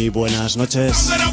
Muy buenas noches.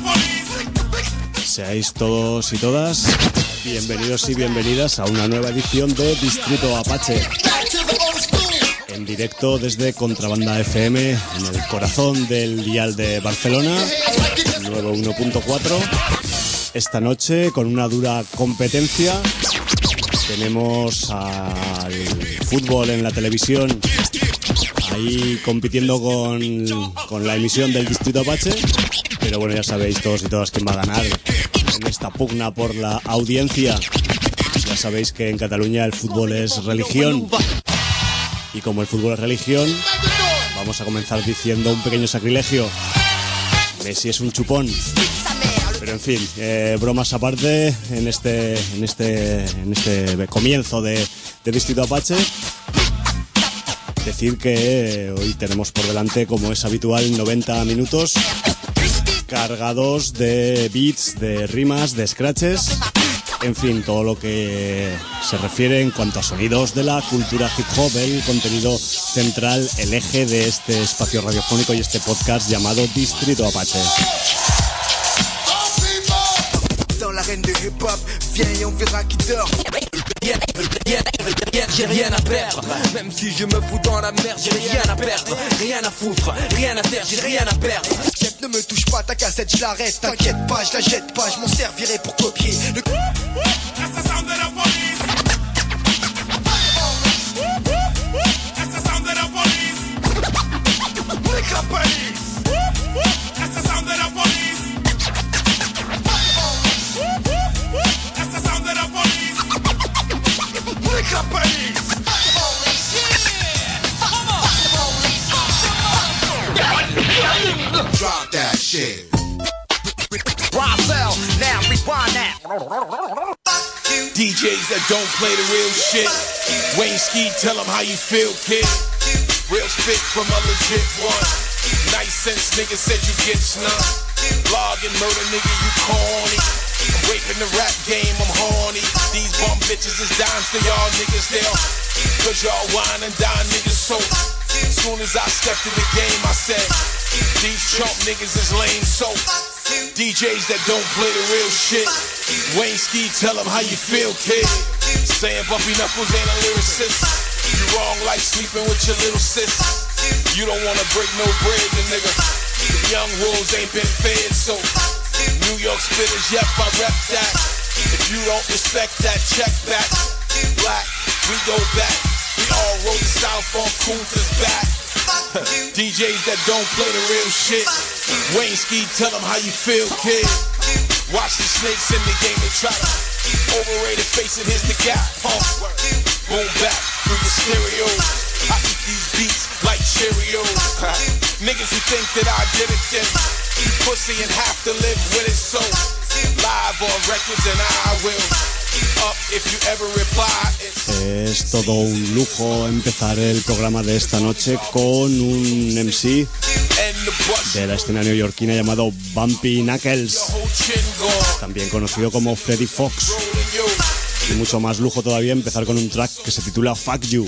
Seáis todos y todas bienvenidos y bienvenidas a una nueva edición de Distrito Apache. En directo desde Contrabanda FM, en el corazón del dial de Barcelona, 91.4. Esta noche, con una dura competencia, tenemos al fútbol en la televisión ahí compitiendo con la emisión del Distrito Apache. Pero bueno, ya sabéis todos y todas quién va a ganar en esta pugna por la audiencia. Ya sabéis que en Cataluña el fútbol es religión. Y como el fútbol es religión, vamos a comenzar diciendo un pequeño sacrilegio. Messi es un chupón. Pero en fin, bromas aparte, en este comienzo de Distrito Apache, decir que hoy tenemos por delante, como es habitual, 90 minutos cargados de beats, de rimas, de scratches. En fin, todo lo que se refiere en cuanto a sonidos de la cultura hip hop, el contenido central, el eje de este espacio radiofónico y este podcast llamado Distrito Apache. J'ai rien à perdre, même si je me fous dans la merde, j'ai rien à perdre, rien à foutre, rien à taire, j'ai rien à perdre. Ne me touche pas, ta cassette, je l'arrête, t'inquiète pas, je la jette pas, je m'en servirai pour copier le assassin de la police. Assassin de la police. Nique la police. Assassin de la police. Assassin de la police. Nique la police. Drop that shit. Roswell, now rewind that. DJs that don't play the real shit. Wayne Ski, tell them how you feel, kid. Real spit from a legit one. Nice sense, nigga said you get snug. Blog and murder, nigga, you corny. I'm raping the rap game, I'm horny. These bum bitches is dimes to y'all niggas there. Cause y'all wine and dine niggas so. As soon as I stepped in the game, I said, these chump niggas is lame, so DJs that don't play the real shit. Wayne Ski, tell them how you feel, kid. Saying Bumpy Knuckles ain't a lyricist. You wrong like sleeping with your little sis. You don't wanna break no bread, the nigga. The young wolves ain't been fed, so New York spitters, yep, I rep that. If you don't respect that, check back. Black, we go back. We all rode the South on Kunta's back. DJs that don't play the real shit. Wayne Ski, tell them how you feel, kid. Watch the snakes in the game, they try to overrated face it, here's the gap, boom back through the stereos. I eat these beats like Cheerios. Niggas who think that I did it then, you pussy and have to live with it, so live on records and I will. Es todo un lujo empezar el programa de esta noche con un MC de la escena neoyorquina llamado Bumpy Knuckles, también conocido como Freddy Fox. Y mucho más lujo todavía empezar con un track que se titula Fuck You.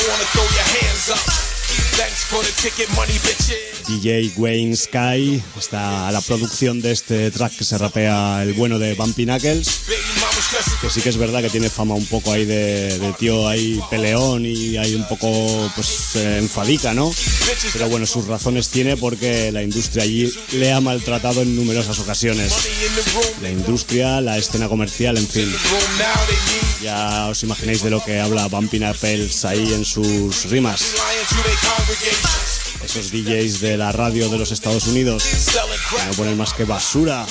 DJ Wayne Sky está a la producción de este track que se rapea el bueno de Bumpy Knuckles, que sí que es verdad que tiene fama un poco ahí de tío ahí peleón y hay un poco pues enfadica, ¿no? Pero bueno, sus razones tiene porque la industria allí le ha maltratado en numerosas ocasiones. La industria, la escena comercial, en fin. Ya os imagináis de lo que habla Bumpy Knuckles ahí en sus rimas. Esos DJs de la radio de los Estados Unidos no ponen más que basura.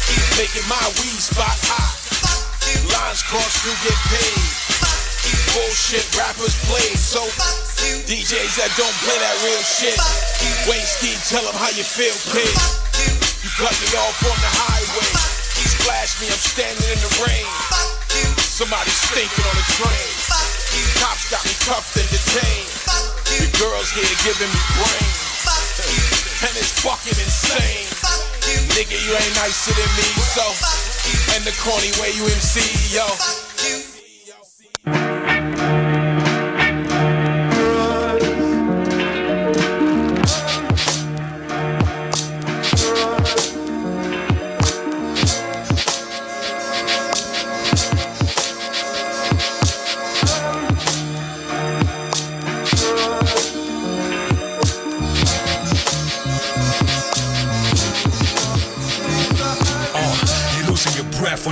Bullshit rappers play, so DJs that don't play that real shit. Wayne Ski, tell them how you feel, kid. You cut me off on the highway, splash me, I'm standing in the rain. Somebody stinking on the train. Cops got me cuffed and detained. The girls here giving me brain, and it's fucking insane. Nigga, you ain't nicer than me, so. And the corny way you MC, yo.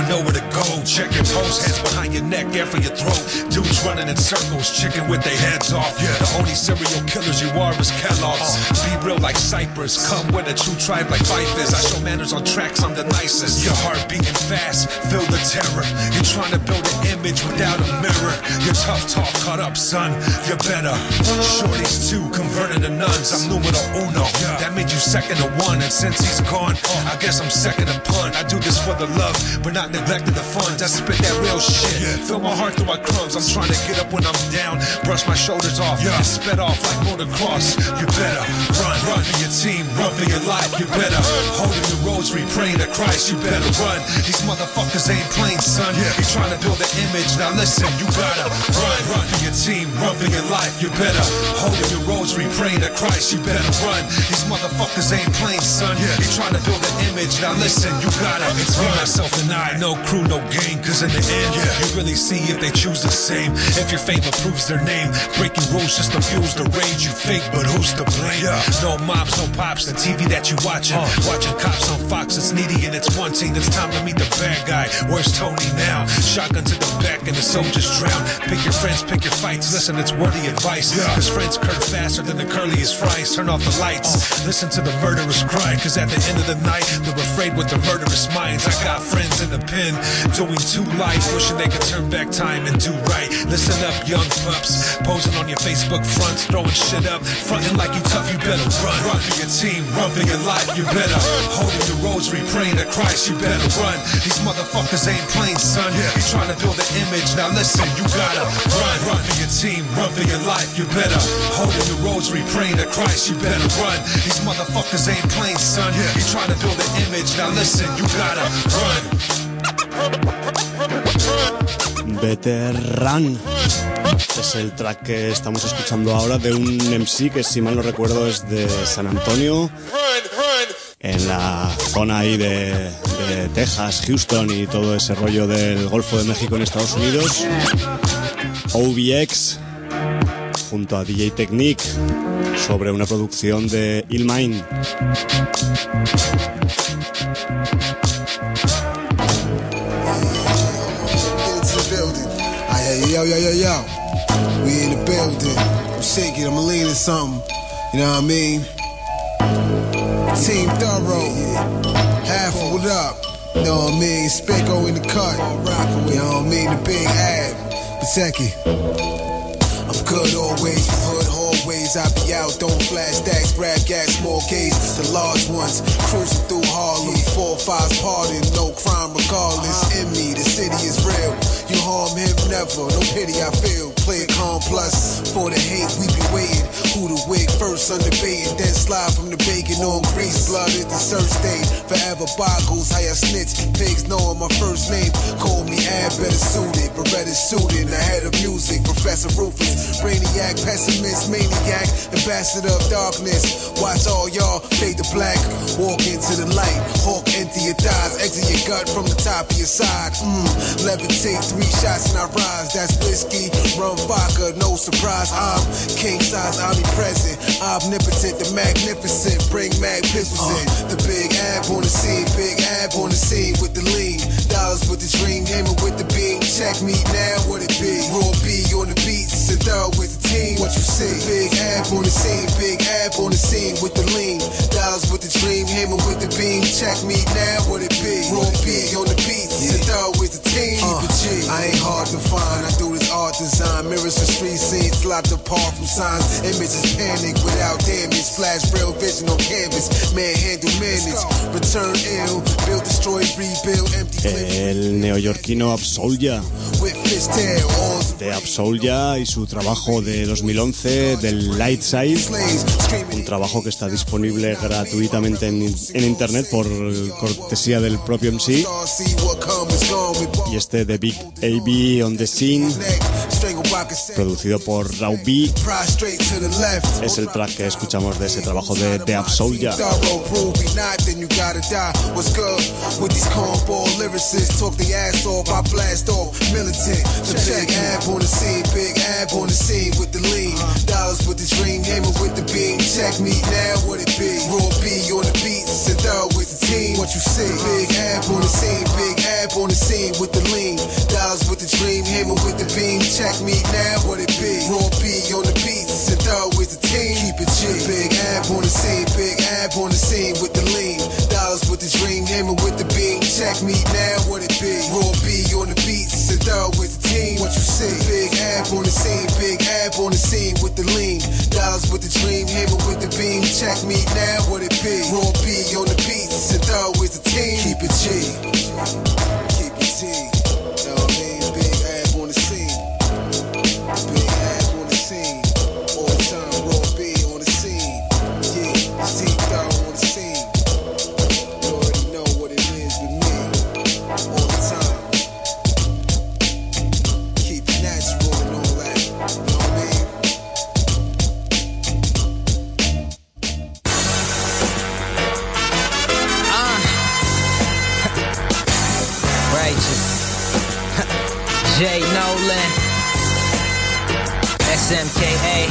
nowhere to go. Check your pose, hands behind your neck, air for your throat. Dudes running in circles, chicken with their heads off. The only serial killers you are is Kellogg's. Be real like Cypress, come with a true tribe like Fifers. I show manners on tracks, I'm the nicest. Your heart beating fast, feel the terror. You're trying to build an image without a mirror. Your tough talk caught up, son, you're better. Shorties too, converted to nuns. I'm numero uno, that made you second to one. And since he's gone, I guess I'm second to pun. I do this for the love, but not neglecting the funds. I spit that real shit, fill my heart through my crumbs. I'm trying to get up when I'm down, brush my shoulders off, and sped off like motocross. You better run for your team, run for your life. You better holding the rosary, praying to Christ. You better run. These motherfuckers ain't playing, son. They trying to build an image. Now listen, you gotta run for your team, run for your life. You better holding your rosary, praying to Christ. You better run. These motherfuckers ain't playing, son. They trying to build an image. Now listen, you gotta. It's me, myself, and I. No crew, no game. Cause in the end, you really see if they choose the same. If your fame approves their name, breaking rules just to fuel the rage. You fake, but who's to blame? No mobs, no pops. The TV that you watching, watching cops on Fox. It's needy and it's wanting. It's time to meet the bad guy. Where's Tony now? Shotgun to the back and the soldiers drown. Pick your friends, pick your fights. Listen, it's worthy advice. Cause friends curve faster than the curliest fries. Turn off the lights. Listen to the murderers cry. Cause at the end of the night, they're afraid with the murderous minds. I got friends in the pen doing 2 life, wishing they could turn back time and do right. Listen up, young pups, posing on your Facebook fronts, throwing shit up, fronting like you tough. You better run for your team, run for your life. You better holding your rosary, praying to Christ. You better run. These motherfuckers ain't playing, son. They trying to build an image. Now listen, you gotta run for your team, run for your life. You better holding your rosary, praying to Christ. You better run. These motherfuckers ain't playing, son. They trying to build an image. Now listen, you gotta run. Veteran es el track que estamos escuchando ahora de un MC que, si mal no recuerdo, es de San Antonio, en la zona ahí de Texas, Houston y todo ese rollo del Golfo de México en Estados Unidos. OBX junto a DJ Technique sobre una producción de Illmind. Yo, we in the building. I'm shaking, I'm leaning something. You know what I mean? Team Thorough, half of what up. You know what I mean? Specko in the cut. You know what I mean? The big ad. Paseki. I'm good always, hood hallways. I be out, don't flash stacks, grab gas, small cases, the large ones. Cruising through Harlem, 4-5's pardon, no crime regardless. In me, the city is real. You harm him never, no pity I feel. Play it calm plus, for the hate we be waiting. Who the wig first undebated, then slide from the bacon on grease. Blood at the search stage, forever boggles. How ya snitch, pigs knowing my first name. Call me Ab, better suited, Beretta suited. Ahead of music, Professor Rufus. Brainiac, pessimist, maniac, ambassador of darkness. Watch all y'all fade to black. Walk into the light, hawk empty your thighs. Exit your gut from the top of your side. Levitate 3 shots and I rise. That's whiskey, rum, vodka, no surprise. I'm king size, omnipresent, omnipotent, the magnificent. Bring mag pistols in. The big ab on the scene, big ab on the scene with the lean. Dollars with the dream, hammer with the beam. Check me now, what it be? Raw B on the beats, sit down with the team. What you see? Big ab on the scene, big ab on the scene with the lean. Dollars with the dream, hammer with the beam. Check me now, what it be? Raw B on the beats, sit down with the team. I ain't hard to find, I do this art design. Mirrors and street scenes, locked apart from signs. Images panic without damage. Flash real vision on canvas. Manhandle manage. Return ill, build, destroy, rebuild, empty. El neoyorquino Absolja, de Absolja y su trabajo de 2011 del Light Side, un trabajo que está disponible gratuitamente en internet por cortesía del propio MC. Y este de Big AB on the Scene, producido por Raw B, es el track que escuchamos de ese trabajo de Absolja. Talk the ass off, I blast off, militant. The big ab on the scene, big ab on the scene with the lean. Dollars with the dream, hammer with the beam. Check me now, what it be? Raw B on the beat, sit down with the team. What you see? Big ab on the scene, big ab on the scene hammer with the beam. Check me now, what it be? Raw B on the beats, and always the team. Keep it G. Big Ab on the scene, Big Ab on the scene with the lean. Dollars with the dream, hammer with the beam. Check me now, what it be? Raw B on the beats, and always the team. What you see? Big Ab on the scene, Big Ab on the scene with the lean. Dollars with the dream, hammer with the beam. Check me now, what it be? Raw B on the beats, and always the team. Keep it G. Keep it G. You know what I mean? Big Ab on the scene. Big Ab on the scene. All the time, Raw B on the scene. Yeah, Steve Dog on the scene. You already know what it is with me. All the time. Keep it natural and all that. You know what I mean? Righteous. Jay Nolan. SMKA.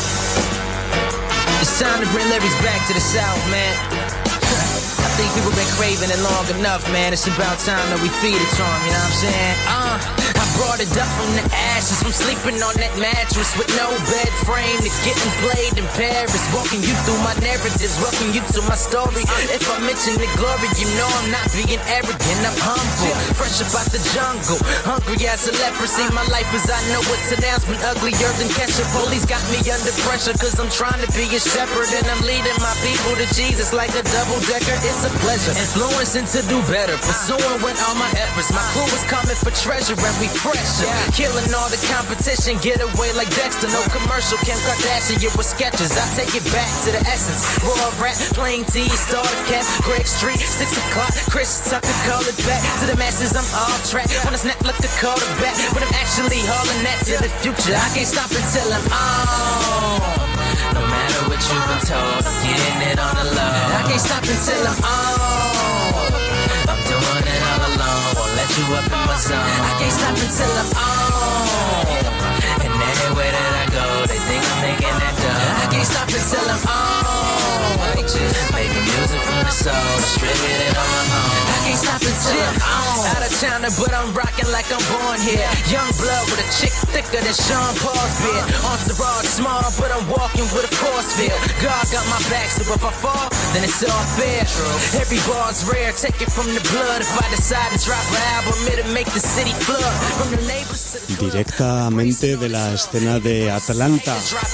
It's time to bring lyrics back to the South, man. I think people been craving it long enough, man. It's about time that we feed it to them, you know what I'm saying? I brought it up from the ashes, from sleeping on that mattress with no bed frame to getting played in Paris. Walking you through my narratives, welcome you to my story. If I mention the glory, you know I'm not being arrogant, I'm humble. Fresh up out the jungle, hungry as a leprosy. My life as I know it's announced been uglier than ketchup. Police got me under pressure cause I'm trying to be a shepherd, and I'm leading my people to Jesus like a double-decker. It's a pleasure, influencing to do better, pursuing with all my efforts. My crew is coming for treasure and we fresher, killing all the competition, get away like Dexter. No commercial, Kim Kardashian, you with sketches. I take it back to the essence. Raw rap, plain T, starter cap, Greg Street, 6 o'clock, Chris Tucker, call it back to the masses. I'm off track, when I snap like the quarterback, but I'm actually hauling that to the future. I can't stop until I'm on. No matter what you've been told, I'm getting it on the low. I can't stop until I'm on. I'm doing it all alone, won't let you up in my zone. I can't stop until I'm on. And anywhere that I go, they think I'm making that dough. I can't stop until I'm on. Making music from the soul, distributed on my own. I can't stop until I'm on. Out of China, but I'm rocking like I'm born here. Young blood with a chick thicker than Sean Paul's beard. Entourage small, but I'm walking with a force field. God got my back, so if I fall, then it's all fair. Every bar's rare, take it from the blood. If I decide to drop an album, it'll make the city flood. From the neighbors to the Directamente de la escena de Atlanta.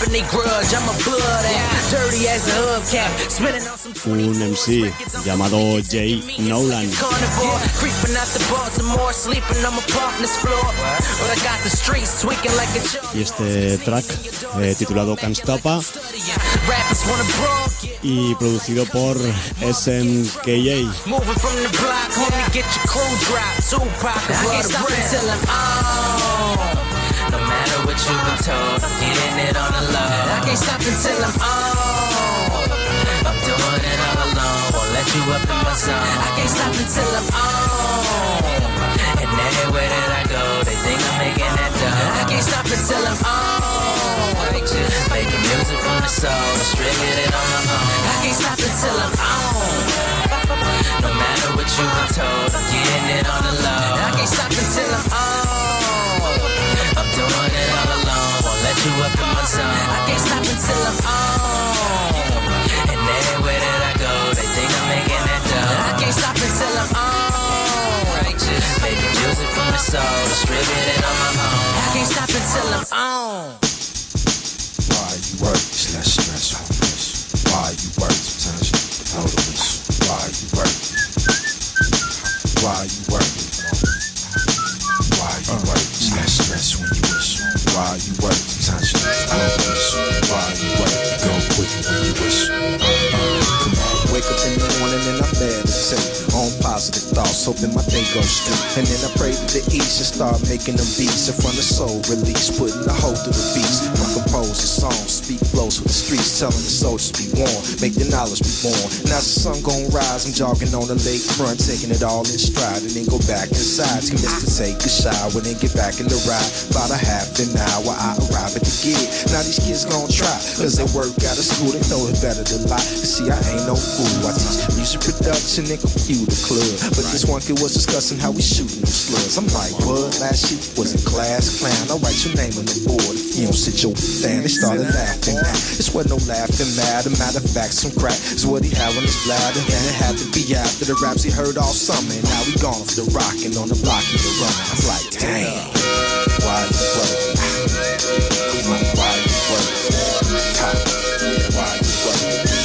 Un MC llamado Jay Nolan. Y este track titulado Can't Stop y producido por SMKA. No matter what you've been told, I'm getting it on the low. I can't stop until I'm on. I'm doing it all alone, won't let you up in my zone. I can't stop until I'm on. And anywhere that I go, they think I'm making that dough. I can't stop until I'm on. Making music from the soul, distributed on my own. I can't stop until I'm on. No matter what you've been told, I'm getting it on the low. I can't stop until I'm on. I'm doing it all alone, won't let you up in my zone. I can't stop until I'm on. And anywhere that I go, they think I'm making that dough. I can't stop until I'm on. Making music from the soul, distributed on my own. I can't stop until I'm on. Why you work, it's less stressful. Why you work, sometimes you notice. Why you work? Why you work? Why you work? It's less stress when you wish. Why you work? Sometimes you notice. Why you work? You go quicker when you wish. Come on. Wake up in the morning and I meditate on positive thoughts, hoping my day goes straight. And then I pray to the east and start making them beats in front of soul release, putting the whole through the beats. I compose the songs, speak flows for the streets, telling the soldiers be warm, make the knowledge be born. Now the sun gon' rise, I'm jogging on the lakefront, taking it all in stride, and then go back inside. Commit to take a shower, then get back in the ride. About a half an hour, I arrive at the gig. Now these kids gon' try, cause they work out of school, they know it better than lie. See, I ain't no fool, I teach music production and computer club. But this one kid was discussing how we shooting them slugs. I'm like, what? Last shit was in class clown. I'll write your name on the board if you don't sit your down. They started laughing now. This wasn't no laughing matter. Matter of fact, some crack is what he had on his bladder. And it had to be after the raps he heard all summer. And now we gone off the rock and on the block he the run. I'm like, damn, why you work? Come on, why you work? Why you work?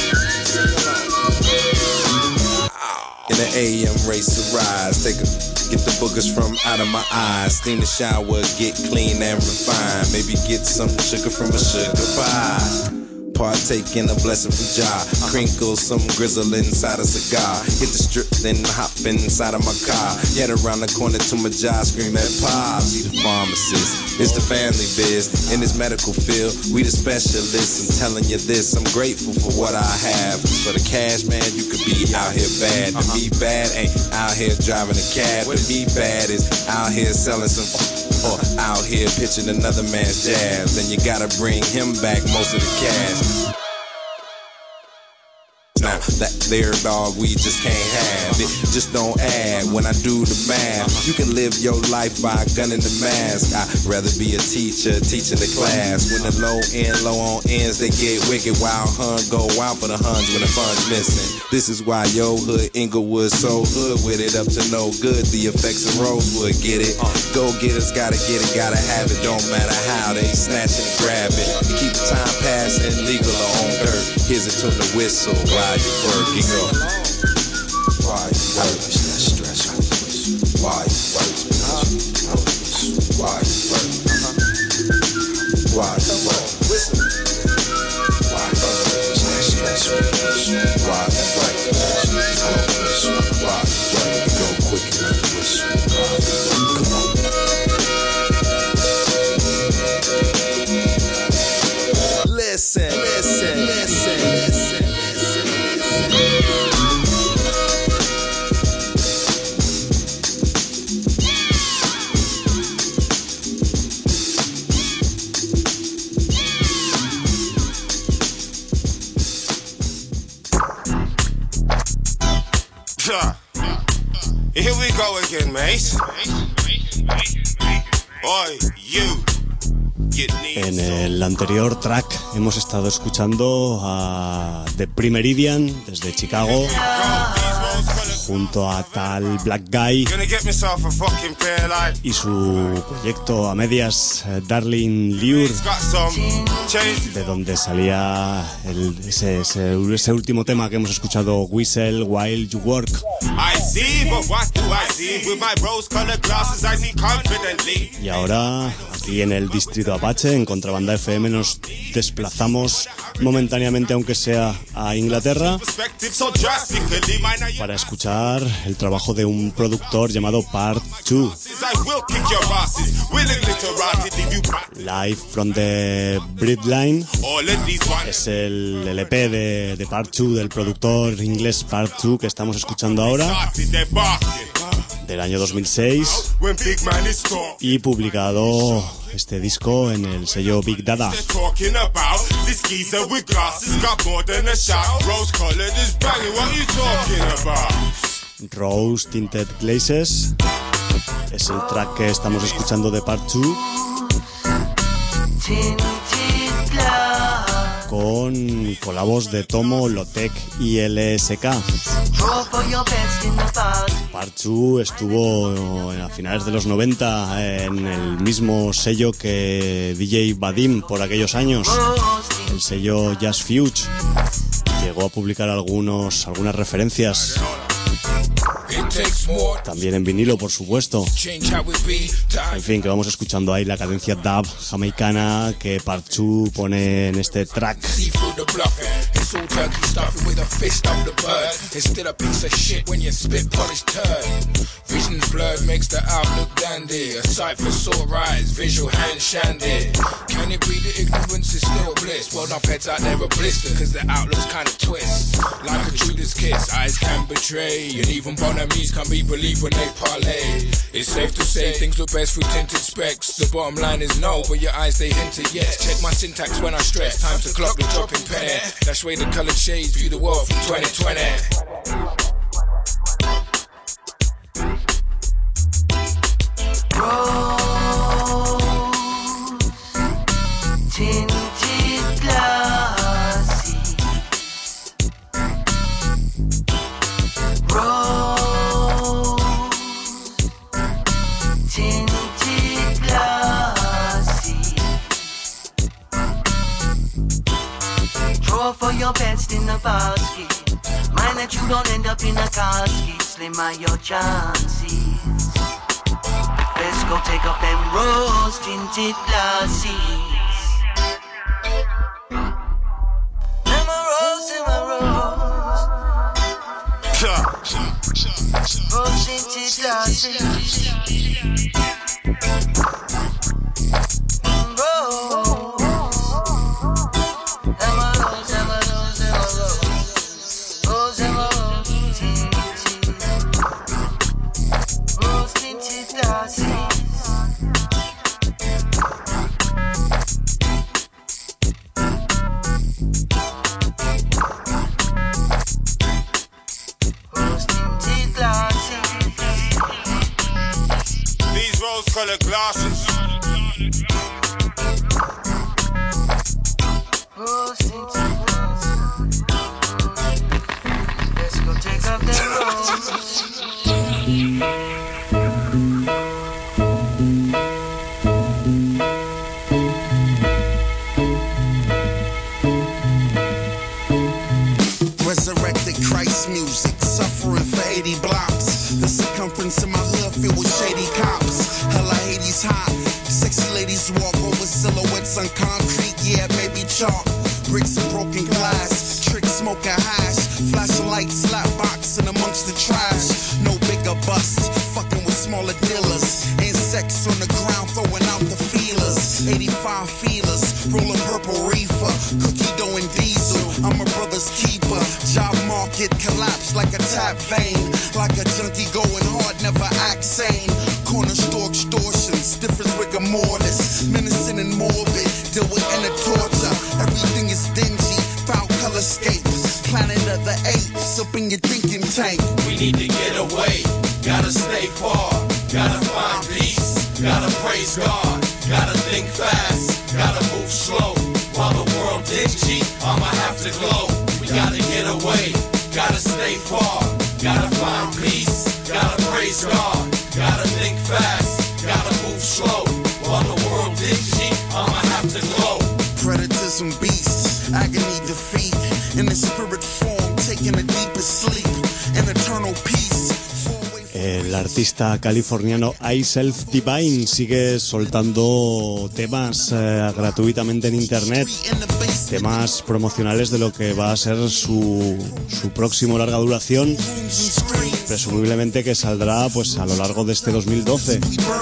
In the AM race to rise, get the boogers from out of my eyes. Steam the shower, get clean and refined. Maybe get some sugar from a sugar pie. Partake in a blessing from Jah. Crinkle some grizzle inside a cigar. Hit the strip, then hop inside of my car. Head around the corner to my job, scream at Pops. He the pharmacist, it's the family biz. In this medical field, we the specialists. I'm telling you this, I'm grateful for what I have. For the cash, man, you could be out here bad. To be bad ain't out here driving a cab. To be bad is out here selling some or out here pitching another man's jazz. Then you gotta bring him back most of the cash. Now, that there dog, we just can't have it. Just don't add when I do the math. You can live your life by a gun in the mask. I'd rather be a teacher, teaching the class. When the low on ends, they get wicked. Wild hun go wild for the huns when the fun's missing. This is why yo hood Inglewood so hood with it up to no good. The effects of Rosewood, get it? Go getters gotta get it, gotta have it. Don't matter how they snatch and grab it. You keep the time passing, legal or on dirt. Here's a tune to whistle while you work. You go. Why you work? That stress. Why you work? Why you work? Why you work? Why you work? That stress. Why you work? Why you work? Go quick and whistle. Come on. Listen. Here we go again, mate. Oi, you. En el anterior track hemos estado escuchando a The Primeridian desde Chicago junto a tal Black Guy y su proyecto a medias Darling Lure, de donde salía ese último tema que hemos escuchado, Whistle While You Work. Y ahora, aquí en el Distrito Apache, en Contrabanda FM, nos desplazamos momentáneamente, aunque sea a Inglaterra, para escuchar el trabajo de un productor llamado Part 2. Live from the Breadline es el LP de Part 2, del productor inglés Part 2, que estamos escuchando ahora, del año 2006, y publicado este disco en el sello Big Dada. Rose Tinted Glazes es el track que estamos escuchando de Part 2, con colabos de Tomo, Lotec y LSK. Part 2 estuvo a finales de los 90 en el mismo sello que DJ Vadim por aquellos años, el sello Jazz Fuge. Llegó a publicar algunas referencias, también en vinilo, por supuesto. En fin, que vamos escuchando ahí la cadencia dub jamaicana que Part 2 pone en este track. it's all turkey stuffing with a fist of the bird. It's still a piece of shit when you spit polished turd. Vision's blurred makes the outlook dandy. A sight for sore eyes, visual hand shandy. Can it be the ignorance is still bliss? Well, enough heads out there are blister, cause the outlook's kinda twist. Like a Judas kiss, eyes can betray. And even bonamies can be believed when they parlay. It's safe to say things look best through tinted specs. The bottom line is no, but your eyes they hint at yes. Check my syntax when I stress. Time to clock the dropping penny. That's the way the colored shades view the world from 2020. Tinted glasses, rose, tinted glasses. Draw for your best in the basket. Mind that you don't end up in a casket. Slim are your chances. Let's go take up them rose tinted glasses. Rose tinted glasses. Colored glasses. Let's go take off that rose. Resurrected Christ music, suffering for 80 blocks. The circumference of my hood filled with shady cops. Hella Hades hot, sexy ladies walk over silhouettes on concrete, yeah, maybe chalk. Bricks and broken glass, trick smoking hash, flashing lights, slap boxing amongst the trash. No bigger bust, fucking with smaller dealers. Insects on the ground, throwing out the feelers. 85 feelers, rolling purple reefer, cookie dough and diesel. I'm a brother's keeper. Job market collapse like a tap vein, like a junkie going hard, never act sane. Corner store extortion, stiff as rigor mortis, menacing and morbid, deal with inner torture. Everything is dingy, foul color scapes. Planet of the apes, up in your thinking tank. We need to get away, gotta stay far, gotta find peace, gotta praise God, gotta think fast, gotta move slow. While the world digs cheap, I'ma have to glow. We gotta get away, gotta stay far, gotta find peace, gotta praise God, gotta think fast, gotta move slow. While the world digs cheap, I'ma have to glow. Predators and beasts, agony, defeat, in the spirit form, taking a deeper sleep, an eternal peace. El artista californiano iSelf Divine sigue soltando temas gratuitamente en internet, temas promocionales de lo que va a ser su próximo larga duración, presumiblemente que saldrá pues a lo largo de este 2012.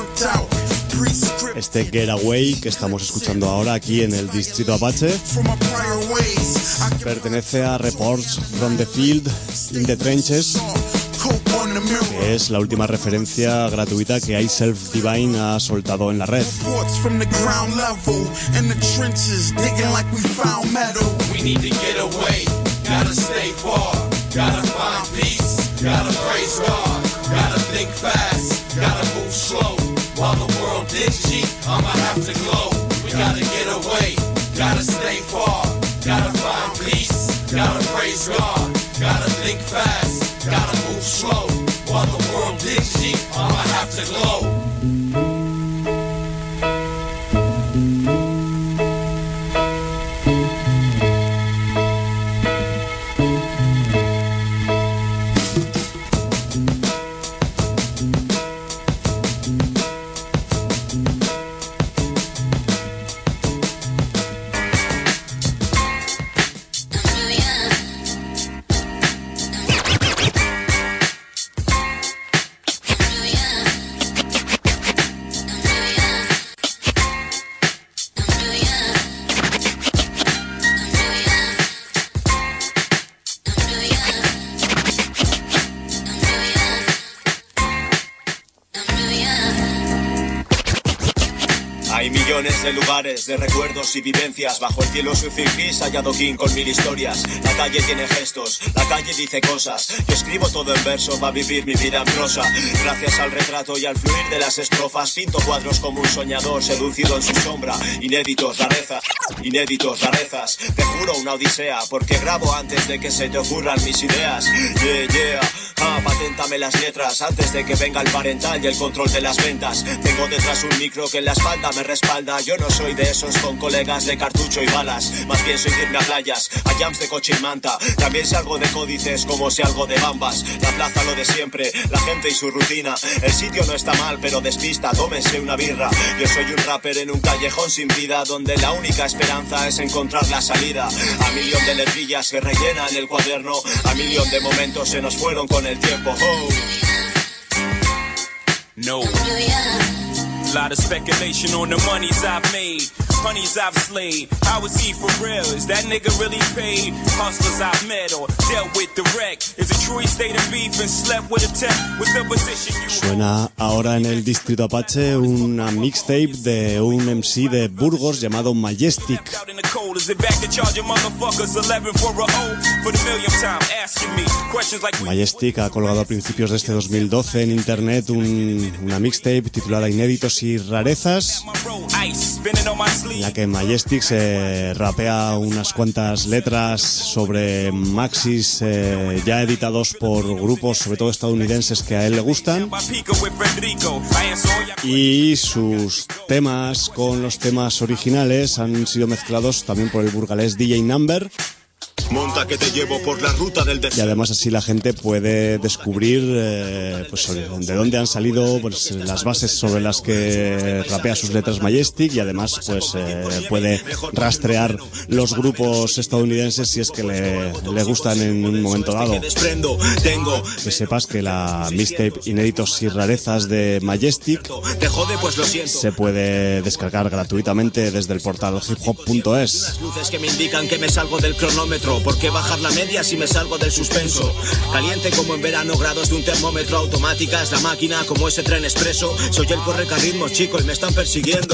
Este Getaway que estamos escuchando ahora aquí en el Distrito Apache pertenece a Reports from the Field in the Trenches, que es la última referencia gratuita que iSelf Divine ha soltado en la red. We need to get away, gotta stay far, gotta find peace, gotta praise God, gotta think fast, gotta move slow. While the world digs cheap, I'ma have to glow. We gotta get away, gotta stay far, gotta find peace, gotta praise God, gotta think fast, gotta move slow. While the world digs cheap, I'ma have to glow. Yeah. millones de lugares, de recuerdos y vivencias. Bajo el cielo sucio y gris hay adoquín con 1000 historias. La calle tiene gestos, la calle dice cosas. Yo escribo todo en verso para vivir mi vida en prosa. Gracias al retrato y al fluir de las estrofas, pinto cuadros como un soñador seducido en su sombra. Inéditos rarezas. Te juro una odisea, porque grabo antes de que se te ocurran mis ideas. Paténtame las letras antes de que venga el parental y el control de las ventas. Tengo detrás un micro que en la espalda me respalda. Yo no soy de esos con colegas de cartucho y balas. Más bien soy de irme a playas, a jams de coche y manta. También sé algo de códices como sé algo de bambas. La plaza lo de siempre, la gente y su rutina. El sitio no está mal pero despista, tómense una birra. Yo soy un rapper en un callejón sin vida, donde la única esperanza es encontrar la salida. A millón de letrillas que rellenan el cuaderno, a millón de momentos se nos fueron con el tiempo. No. Lot of speculation on the monies I've made, honeys I've slayed. How is he for real? Is that nigga really paid? Hustlers I've met or dealt with direct. Is it true he stayed in beef and slept with a tech? What's the position you... Suena ahora en el Distrito Apache una mixtape de un MC de Burgos llamado Majestic. Majestic ha colgado a principios de este 2012 en internet una mixtape titulada Inéditos y Rarezas, en la que Majestic se rapea unas cuantas letras sobre maxis ya editados por grupos, sobre todo estadounidenses, que a él le gustan, y sus temas con los temas originales han sido mezclados también por el burgalés DJ Number. Monta que te llevo por la ruta del y además así la gente puede descubrir pues de dónde han salido pues las bases sobre las que rapea sus letras Majestic, y además pues puede rastrear los grupos estadounidenses si es que le gustan en un momento dado. Que sepas que la mixtape Inéditos y Rarezas de Majestic se puede descargar gratuitamente desde el portal hiphop.es. Luces que me indican que me salgo del cronómetro. ¿Por qué bajar la media si me salgo del suspenso? Caliente como en verano, grados de un termómetro. Automática es la máquina como ese tren expreso. Soy el correcarritmos, chico, y me están persiguiendo.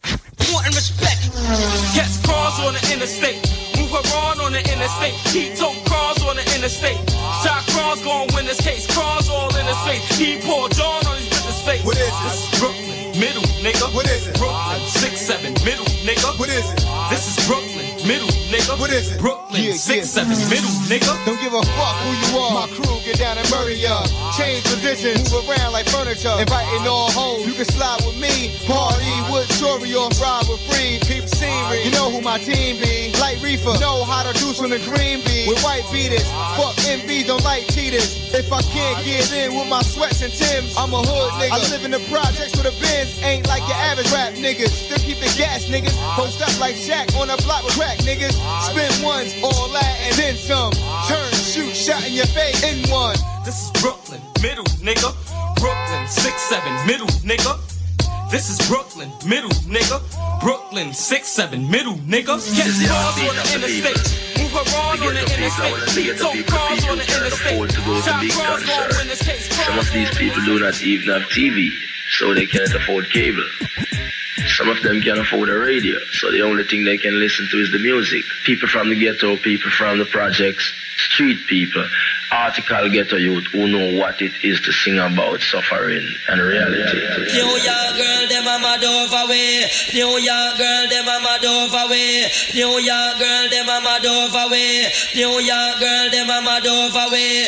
On the interstate, he told cars on the interstate. Shot cars gon' win this case. Cars all in his face. He poured John on his business face. What is this? This is Brooklyn, middle, nigga. What is it? Brooklyn, 6-7, middle, nigga. What is it? This is Brooklyn, middle, nigga. What is it? Brooklyn, 6-7, middle, nigga. Don't give a fuck who you are. My crew get down and murder ya. Change positions, move around like furniture. Inviting all home. You can slide with me. Party with Tory or ride with Free. Keep scenery. You know who my team be. Light reefer. Know how to do from the green bee. With white beaters. Fuck MVs, don't like cheaters. If I can't get in with my sweats and Timbs, I'm a hood nigga. I live in the projects with a Benz. Ain't like your average rap niggas. Still keep the gas niggas. Post up like Shaq on a block with crack niggas. Spin ones, all that and then some. Turn, shoot, shot in your face in one. This is Brooklyn, middle, nigga. Brooklyn, 6-7, middle, nigga. This is Brooklyn, middle, nigga. Brooklyn, 6-7, middle, nigga. Catch cars on the interstate. Move around on the interstate. Tow cars on the interstate. Shot cars gon' win this case. Some of these people do not even have TV, so they can't afford cable. Some of them can't afford a radio, so the only thing they can listen to is the music. People from the ghetto, people from the projects, street people, article ghetto youth who know what it is to sing about suffering and reality. New York girl, them a mad over way. New York girl, them a mad over way. New York girl, them a mad over way. New York girl, them a mad over way.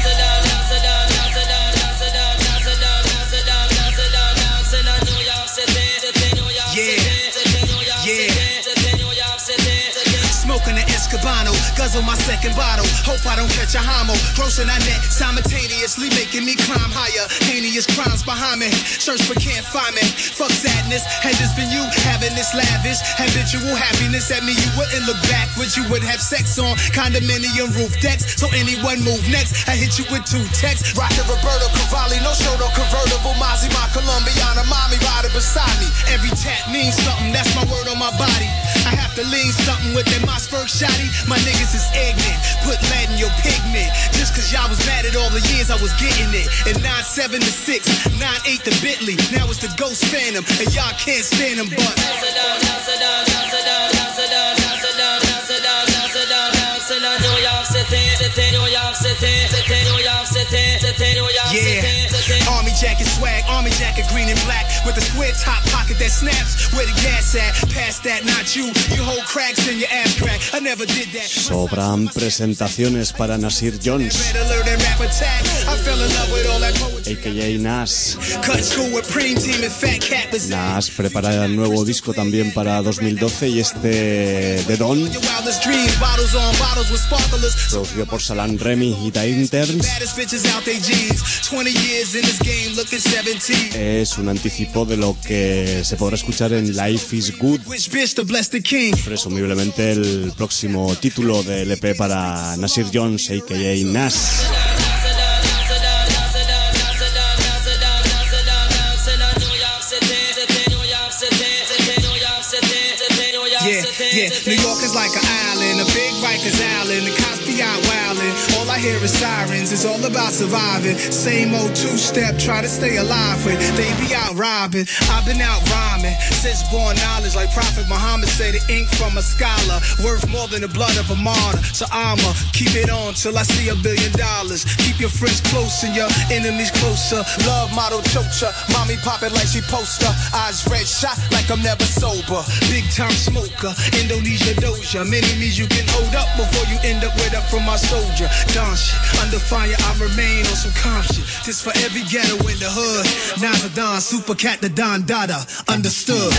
Smoking the Escobano, guzzle my second bottle. Hope I don't catch a homo. Grossing that net simultaneously, making me climb higher. Heinous crimes behind me. Search but can't find me. Fuck sadness. Had this been you having this lavish habitual happiness at me, you wouldn't look backwards. You would have sex on condominium roof decks. So anyone move next, I hit you with 2 texts. Rockin' Roberto Cavalli, no show, no convertible. Mozzie, my Colombiana, mommy riding beside me. Every tat means something, that's my word on my body. I have to lean something with that Mossberg shotty. My niggas is ignorant, put lead in your pigment. Just cause Cause y'all was mad at all the years I was getting it. And 9-7 to 6, 9-8 to Bentley. Now it's the Ghost Phantom, and y'all can't stand them, but yeah, army jacket swag, army jacket green and black with a square top pocket that snaps. Where the gas at? Past that, not you. You hold cracks in your ass crack. I never did that. Sobran presentaciones para Nasir Jones, a.k.a. Nas. Nas prepara el nuevo disco también para 2012 y este The Dawn, producido por Salam Remy y The Interns, es un anticipo de lo que se podrá escuchar en Life is Good, presumiblemente el próximo título del EP para Nasir Jones, a.k.a. Nas. Yeah, New York is like an island, a big Rikers Island, the cops be out wildin'. All I hear is sirens, it's all about surviving. Same old two-step, try to stay alive with. They be out robbing, I've been out rhyming. Since born knowledge, like Prophet Muhammad said, the ink from a scholar, worth more than the blood of a martyr. So I'ma keep it on till I see $1 billion. Keep your friends close and your enemies closer. Love motto chocha, mommy pop it like she poster. Eyes red shot like I'm never sober. Big time smoker, Indonesia doja. Many means you can hold up before you end up with up from my soldier. Don shit, under fire I remain on some calm shit. This for every ghetto in the hood. Nas a Don, super cat the Don Dada. Understood.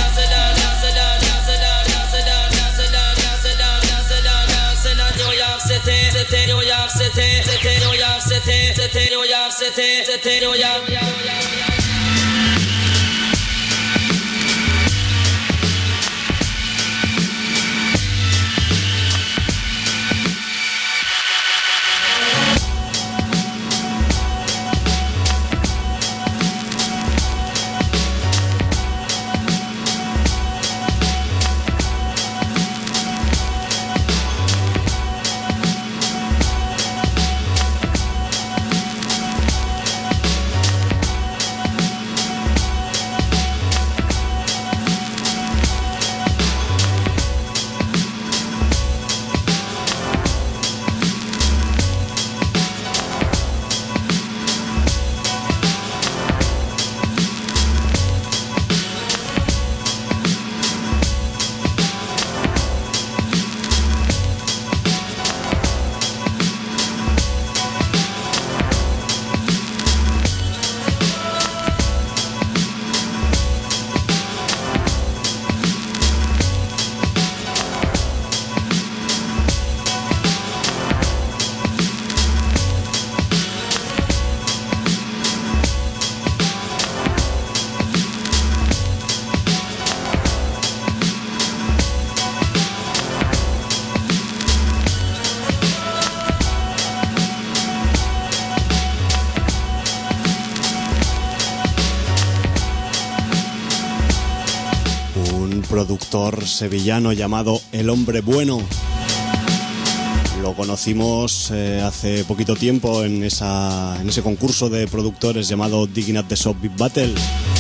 Productor sevillano llamado El Hombre Bueno. Lo conocimos hace poquito tiempo en ese concurso de productores llamado Digging at the Shop Beat Battle.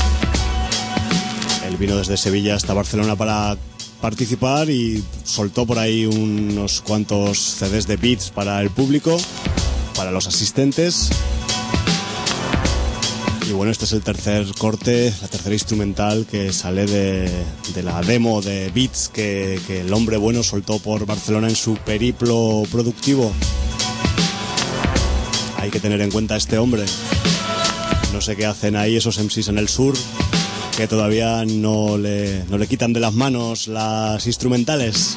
Él vino desde Sevilla hasta Barcelona para participar y soltó por ahí unos cuantos CDs de beats para el público, para los asistentes. Y bueno, este es el tercer corte, la tercera instrumental que sale de la demo de beats que El Hombre Bueno soltó por Barcelona en su periplo productivo. Hay que tener en cuenta a este hombre. No sé qué hacen ahí esos MCs en el sur, que todavía no le quitan de las manos las instrumentales.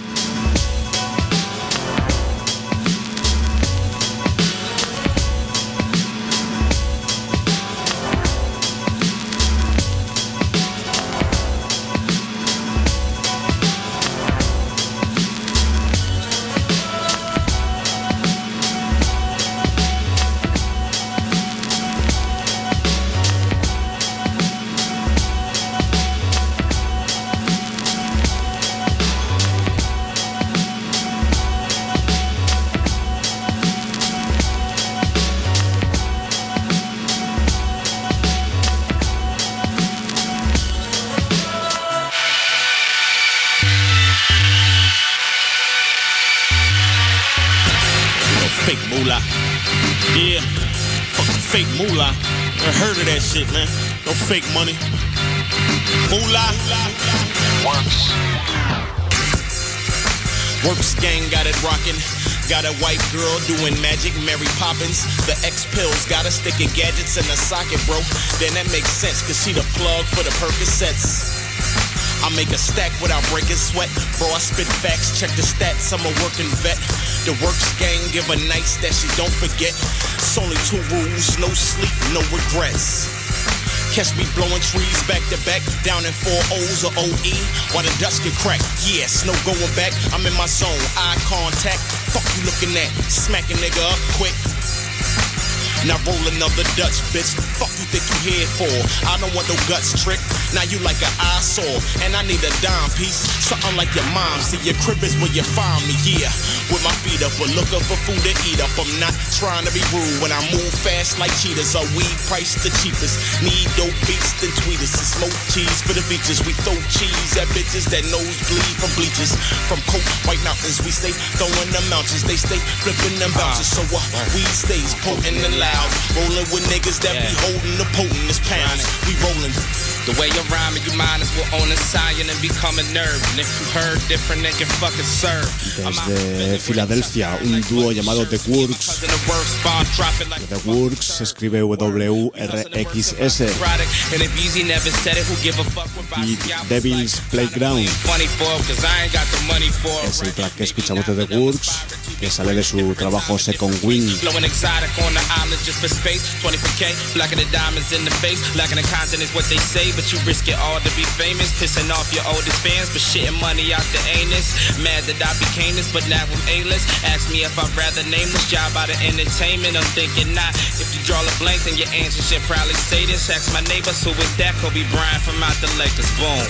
fake moolah. Yeah, fucking fake moolah. I heard of that shit, man. No fake money. Moolah. Works gang got it rockin'. Got a white girl doing magic, Mary Poppins. The X-Pills got her sticking gadgets in the socket, bro. Then that makes sense, cause she the plug for the Percocets. I make a stack without breaking sweat. Bro, I spit facts, check the stats, I'm a working vet. The Works gang give her nights that she don't forget. It's only 2 rules, no sleep, no regrets. Catch me blowing trees back to back, down in 4 O's or OE, while the dust get cracked. Yes, no going back, I'm in my zone, eye contact. Fuck you looking at, smack a nigga up quick. Now roll another Dutch, bitch. Fuck you think you here for? I don't want no guts trick. Now you like an eyesore, and I need a dime piece. Something like your mom. See, your crib is where you find me, yeah. With my feet up, but looking for food to eat up. I'm not trying to be rude when I move fast like cheetahs. Our weed price the cheapest. Need dope beats than tweeters. And smoke cheese for the beaches. We throw cheese at bitches that nosebleed from bleachers. From coke, white mountains, we stay throwing them mountains. They stay flipping them bounces. So weed stays potent and loud. Rolling with niggas that be holding the potentest pounds. We rolling. The way you rhyme, you might as well own a scion and become a nerd. And if you heard different, they can fucking serve. Desde Filadelfia, un dúo llamado The Works. The Works se escribe W-R-X-S. Y Devil's Playground es el track que escuchamos de The Works, que sale de su trabajo Second Wind. Just for space, 24K, blacking the diamonds in the face, lacking the content is what they say, but you risk it all to be famous, pissing off your oldest fans, but shitting money out the anus, mad that I became this, but now I'm A-list, ask me if I'd rather name this job out of entertainment, I'm thinking not, if you draw a blank then your answer should probably say this, ask my neighbors who is that, Kobe Bryant from out the Lakers, boom,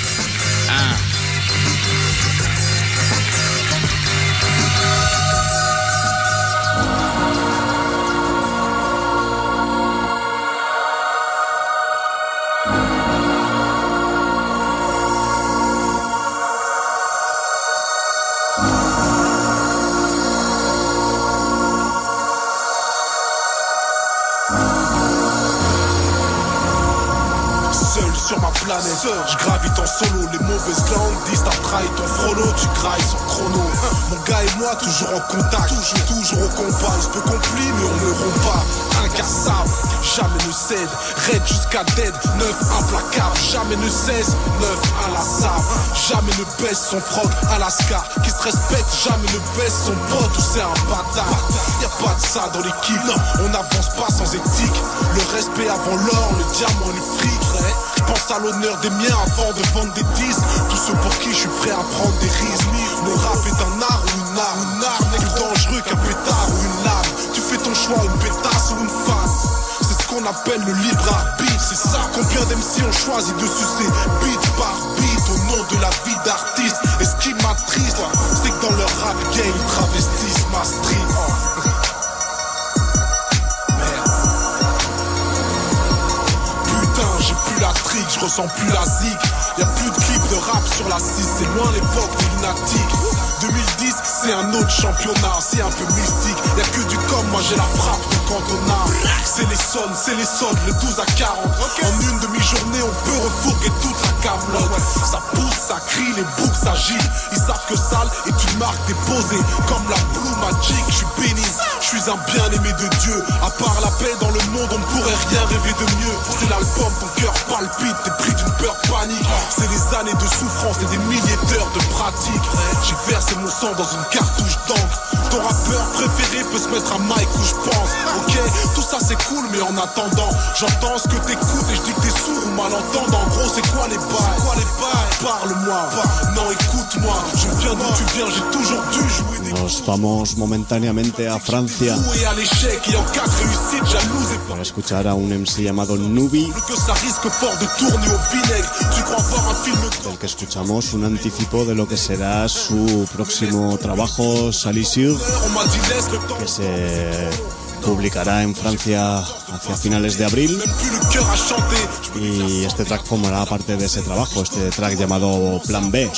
sur ma planète, je gravite en solo. Les mauvaises langues disent t'as trahi ton frollo, tu grailles sans chrono. Mon gars et moi toujours en contact, toujours au combat. Il se peut qu'on plie mais on ne rompt pas. Incassable, jamais ne cède. Raid jusqu'à dead, 9 implacable. Jamais ne cesse, 9 inlassable. Jamais ne baisse son frog Alaska. Qui se respecte, jamais ne baisse son pote ou c'est un bâtard. Y'a pas de ça dans l'équipe, non, on n'avance pas sans éthique. Le respect avant l'or, le diamant, le fric. Je pense à l'honneur des miens avant de vendre des disques. Tous ceux pour qui je suis prêt à prendre des risques. Le rap est un art ou une arme n'est plus dangereux qu'un pétard ou une lame. Tu fais ton choix, une pétasse ou une face. C'est ce qu'on appelle le libre arbitre. C'est ça, combien d'MC ont choisi de sucer beat par beat au nom de la vie d'artiste. Et ce qui m'attriste, c'est que dans leur rap game ils travestissent ma street. J'ai plus la trique, je ressens plus la zig. Y'a plus de clips de rap sur la 6, c'est loin l'époque des lunatiques. 2010, c'est un autre championnat, c'est un peu mystique. Y'a que du com, moi j'ai la frappe de cantonat. C'est les sonnes, le 12 à 40. En une demi-journée, on peut refourguer toute la camelote. Ça pousse, ça crie, les boucs s'agitent. Ils savent que sale est une marque déposée. Comme la Blue Magic, je suis béni. Je suis un bien-aimé de Dieu. À part la paix dans le monde, on ne pourrait rien rêver de mieux. C'est l'album, ton cœur palpite, t'es pris d'une peur panique. C'est des années de souffrance et des milliers d'heures de pratique. J'ai versé mon sang dans une cartouche d'encre. Ton rappeur préféré peut se mettre à mic où je pense. Ok, tout ça c'est cool, mais en attendant, j'entends ce que t'écoutes et je dis que t'es sourd ou malentendant. En gros, c'est quoi les bails? Parle-moi, non écoute-moi. Je viens d'où tu viens, j'ai toujours dû jouer des. Nos vamos momentáneamente a Francia para escuchar a un MC llamado Nubi, del que escuchamos un anticipo de lo que será su próximo trabajo, Salissure, que se publicará en Francia hacia finales de abril, y este track formará parte de ese trabajo, este track llamado Plan B.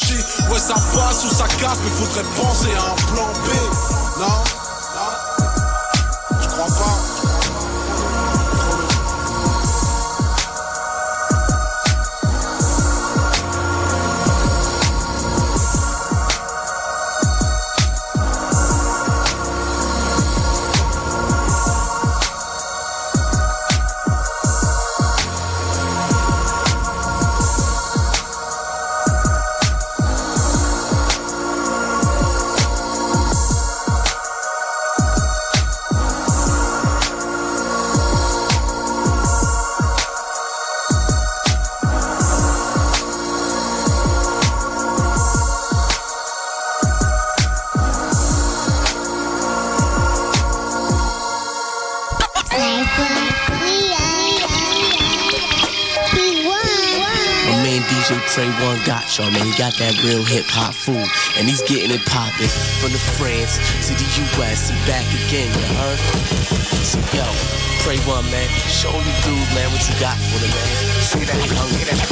shit Trey One got, y'all, man. He got that real hip-hop food, and he's getting it poppin'. From the France to the U.S. and back again, you heard? So, yo, Trey One, man, show me dude, man, what you got for them, man. See that, hungry, that.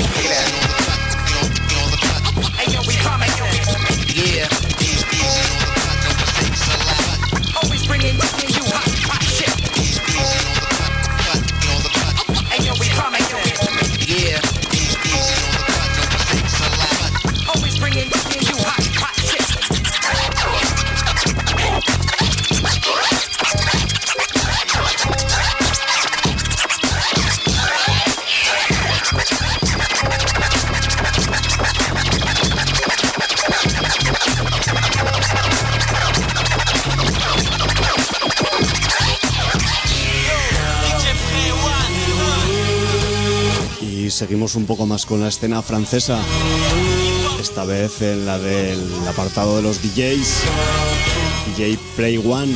Hey, yo, we coming, yeah. Always bringing you hot shit. Hey, yo, we coming, yeah. Always bringing you hot shit. Y seguimos un poco más con la escena francesa, esta vez en la del apartado de los DJs, DJ Play One,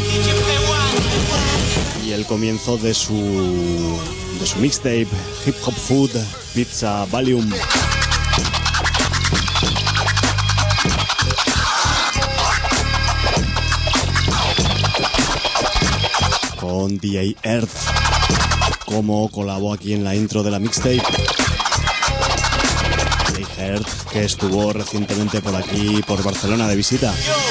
y el comienzo de su mixtape Hip Hop Food Pizza Volume. Con DJ Earth como colabó aquí en la intro de la mixtape. DJ Earth, que estuvo recientemente por aquí, por Barcelona, de visita.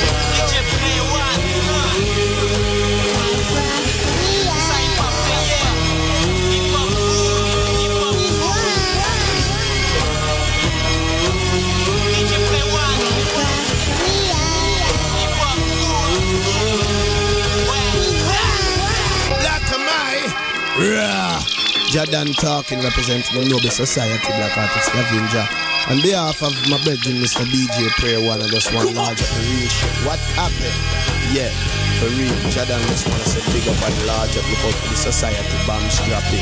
Jadan talking, representing the Noble Society Black Artist Avenger. On behalf of my brethren, Mr. DJ Prayer One, I just want to large up the real shit. What happened? Yeah, for real. Jadan just want to say big up and large up. Look out for the society bombs dropping.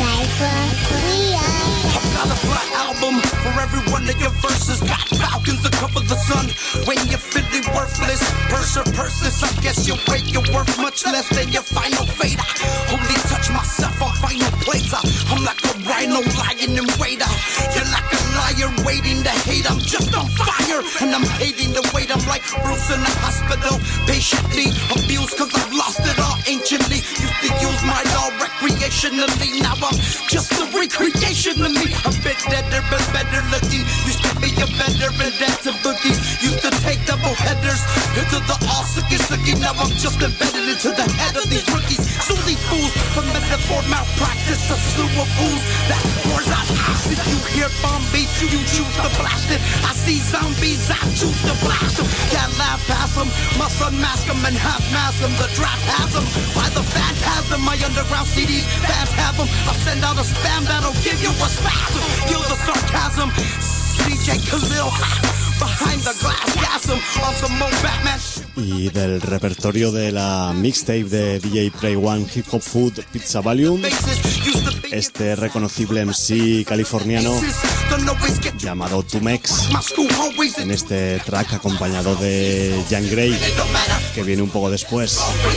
I've got a flat album for every one of your verses. Got falcons to cover the sun. When you're feeling worthless, purses, I guess you weigh your worth much less than your final fate. I only touch myself on final plates. I'm like a rhino lying in wait. You're like a liar waiting to hate. I'm just on fire and I'm hating the weight. I'm like Bruce in the hospital, patiently abused cause I've lost it all anciently. Used to use my law recreationally. Now I'm just a recreation of me. A bit deader but better looking. Used to be a veteran to boogies. Used to take double headers into the all sucky. Now I'm just embedded into the head of these rookies. Sue these fools for metaphor malpractice. A slew of fools that pours out acid. You hear bomb beats, you choose to blast it. I see zombies, I choose to blast them. Can't laugh past them, must unmask them and half-mask them. The draft has them by the phantasm. My underground CDs, fans have them. I'll send out a spam that'll give you a spasm. Feel the sarcasm, DJ Khalil behind the glass gasm on some more Batman. Y del repertorio de la mixtape de DJ Play One Hip Hop Food Pizza Volume, este reconocible MC californiano llamado Tumex, en este track acompañado de Jan Gray, que viene un poco después.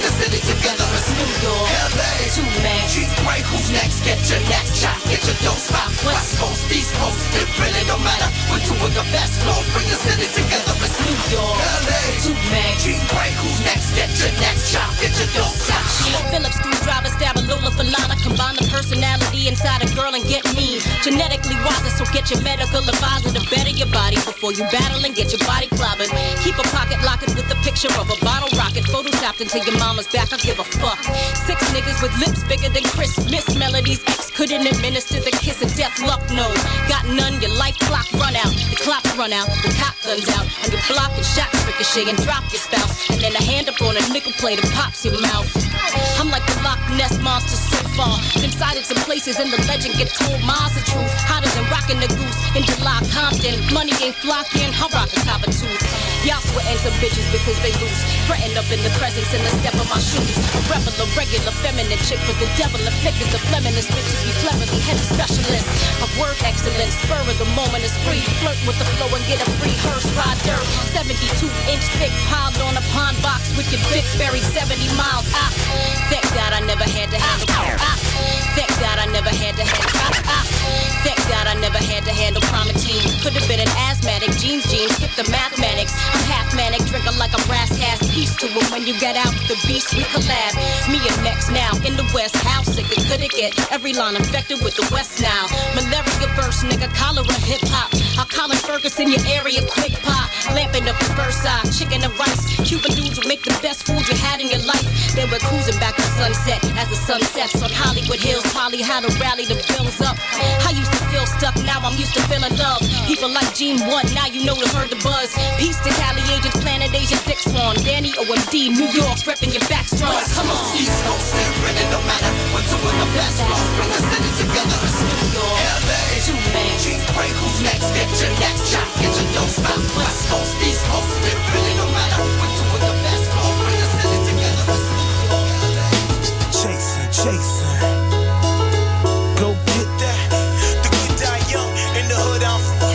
Phillips screwdriver, stab a Lola Falana, combine the personality inside a girl and get mean. Genetically wiser, so get your medical advisor to better your body before you battle and get your body clobbered. Keep a pocket locket with a picture of a bottle rocket photoshopped into your mama's back. I give a fuck. 6 niggas with lips bigger than Chris. Miss Melody's ex couldn't administer the kiss of death. Luck no, got none. Your life clock run out. The clock run out. The cop guns out. On your block and shots ricochet and drop your spouse. And then a hand up on a nickel plate and pops your mouth. I'm like the Loch Ness monster so far. Been sighted some places and the legend get told miles the truth. Hotter than rockin' the goose in July Compton. Money ain't flocking, I'll rock a copper tooth. Y'all sweating some bitches because they loose. Fretting up in the presence in the step of my shoes. A rebel, a regular feminine chick, but the devil afflicted the feminist bitch to be cleverly heavy specialist. Of word excellence, spur of the moment is free. Flirt with the flow and get a free hearse ride dirt. 72-inch thick piled on a pond box wicked bit buried 70 miles. Thank God I never had to handle. Thank God I never had to handle. Thank God I never had to handle Primatine. Could have been an asthmatic, jeans, skip the mathematics. I'm half manic, drinker like a brass cast. Peace to him when you get out the beast, we collab. Me and Max now in the West, how sick it could it get? Every line infected with the West now. Malaria verse, nigga, cholera, hip hop. I'll call it Ferguson, your area, quick pop. Lamping up the first side, chicken and rice. Cuban dudes will make the best food you had in your life. Then we're cruising back to sunset as the sun sets on Hollywood Hills. Polly, how to rally the bills up. I used to feel stuck, now I'm used to feeling love. People like Gene 1, now you know to heard the buzz. Peace to Cali agents, Planet Asia, Dick Swan, Danny OMD, New York, repping your back strong. Come on, East Coast, it don't matter. We're doing the best. Bring the city together. LA, Gene Craig, who's next? Get your next shot, get your don't stop. West Coast, East Coast, it really don't matter. We're doing the best. Bring the city together. Chasing. Go get that. The good die young in the hood I'm from.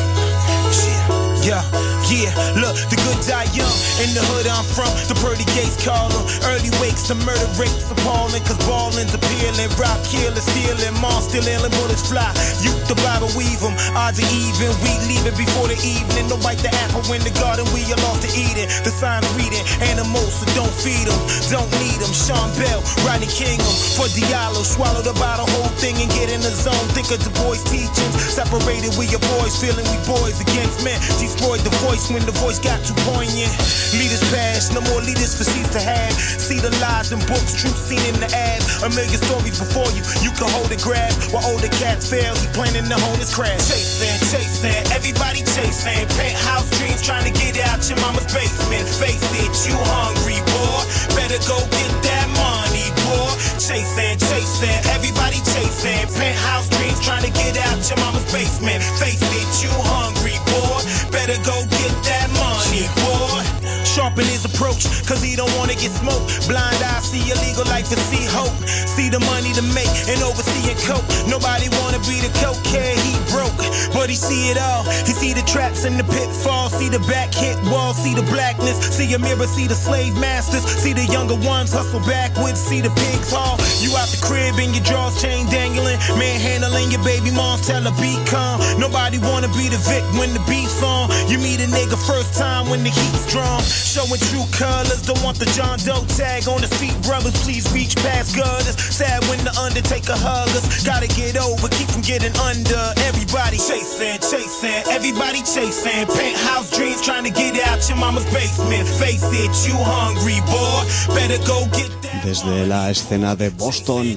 Yeah, look, the good die young in the hood I'm from. The pearly gates call them. Early wakes, the murder rates appalling. Cause balling's appealing. Rock killing, stealing, mom stealing, bullets fly. You the Bible weave them. Odds are even. We leaving before the evening. No bite the apple in the garden. We are lost to eating. The sign reading. Animals, so don't feed them. Don't need them. Sean Bell, Rodney King them. For Diallo, swallow the bottle, whole thing and get in the zone. Think of the boys' teachings. Separated with your boys, feeling we boys against men. Destroyed the voice when the voice got too poignant. Leaders pass, no more leaders for seats to have. See the lies in books, truth seen in the ads. A million stories before you, you can hold it, grab. While older cats fail, he planning to hold his crash. Chasing, everybody chasing. Penthouse dreams trying to get out your mama's basement. Face it, you hungry, boy. Better go get that money, boy. Chasing, everybody chasing. Penthouse dreams trying to get out your mama's basement. Face it, you hungry, boy. Better go get that money, boy. Sharpen his approach, cause he don't wanna get smoked. Blind eye, see illegal life and see hope. See the money to make and overseeing coke. Nobody wanna be the cokehead, he broke. But he see it all, he see the traps and the pitfalls. See the back hit wall, see the blackness. See a mirror, see the slave masters. See the younger ones hustle backwards, see the pigs haul. You out the crib and your drawers chain dangling. Manhandling your baby moms, tell her be calm. Nobody wanna be the vic when the beat's on. You meet a nigga first time when the heat's drawn. Showing true colors, don't want the John Doe tag on the feet, brothers, please reach past gutters. Sad when the Undertaker huggers. Gotta get over, keep from getting under. Everybody chasing, everybody chasing. Penthouse dreams trying to get out your mama's basement. Face it, you hungry, boy. Better go get that. Desde la escena de Boston,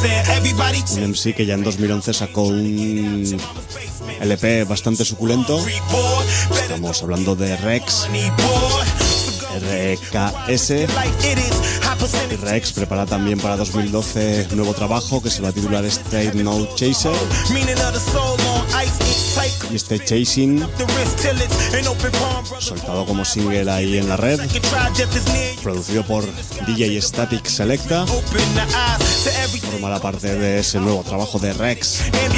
un MC que ya en 2011 sacó un LP bastante suculento. Estamos hablando de Rex. RKS. Y Rex prepara también para 2012 un nuevo trabajo que se va a titular Straight No Chaser. Y este Chasing, soltado como single ahí en la red, producido por DJ Static Selecta, formará parte de ese nuevo trabajo de Rex.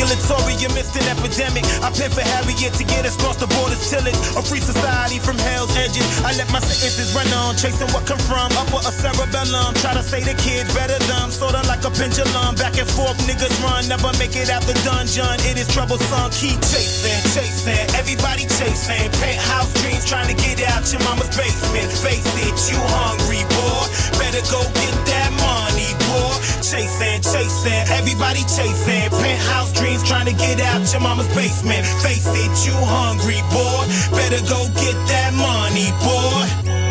Run on, chasing what come from upper a cerebellum. Try to say the kids better dumb, sorta like a pendulum. Back and forth, niggas run, never make it out the dungeon. It is troublesome, keep chasing, everybody chasing. Penthouse dreams trying to get out your mama's basement. Face it, you hungry, boy. Better go get that money, boy. Chasing, everybody chasing. Penthouse dreams trying to get out your mama's basement. Face it, you hungry, boy. Better go get that money, boy.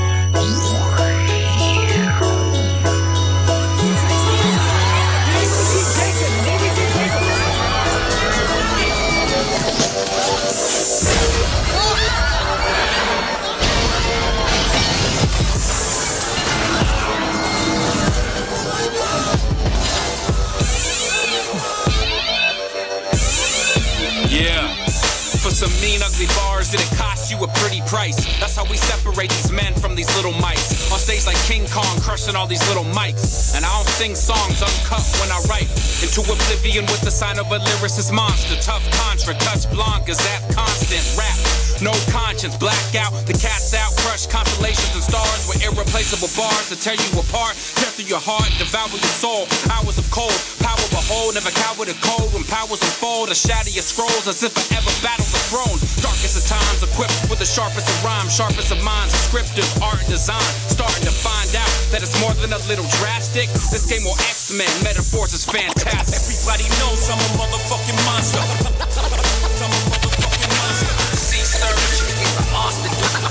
Some mean, ugly bars, and it costs you a pretty price. That's how we separate these men from these little mice. On stage like King Kong, crushing all these little mics. And I don't sing songs uncut when I write. Into oblivion with the sign of a lyricist monster. Tough contra, touch blanc, gazette, constant rap. no conscience, blackout, the cat's out, crush constellations and stars with irreplaceable bars to tear you apart, tear through your heart, devour your soul. Hours of cold, power behold, never cower the cold. When powers unfold, I shatter your scrolls as if I ever battled the throne. Darkest of times, equipped with the sharpest of rhymes, sharpest of minds, descriptive art and design. Starting to find out that it's more than a little drastic. This game will X-Men, metaphors is fantastic. Everybody knows I'm a motherfucking monster. I'm a motherfucking monster. Sea Surge is a monster.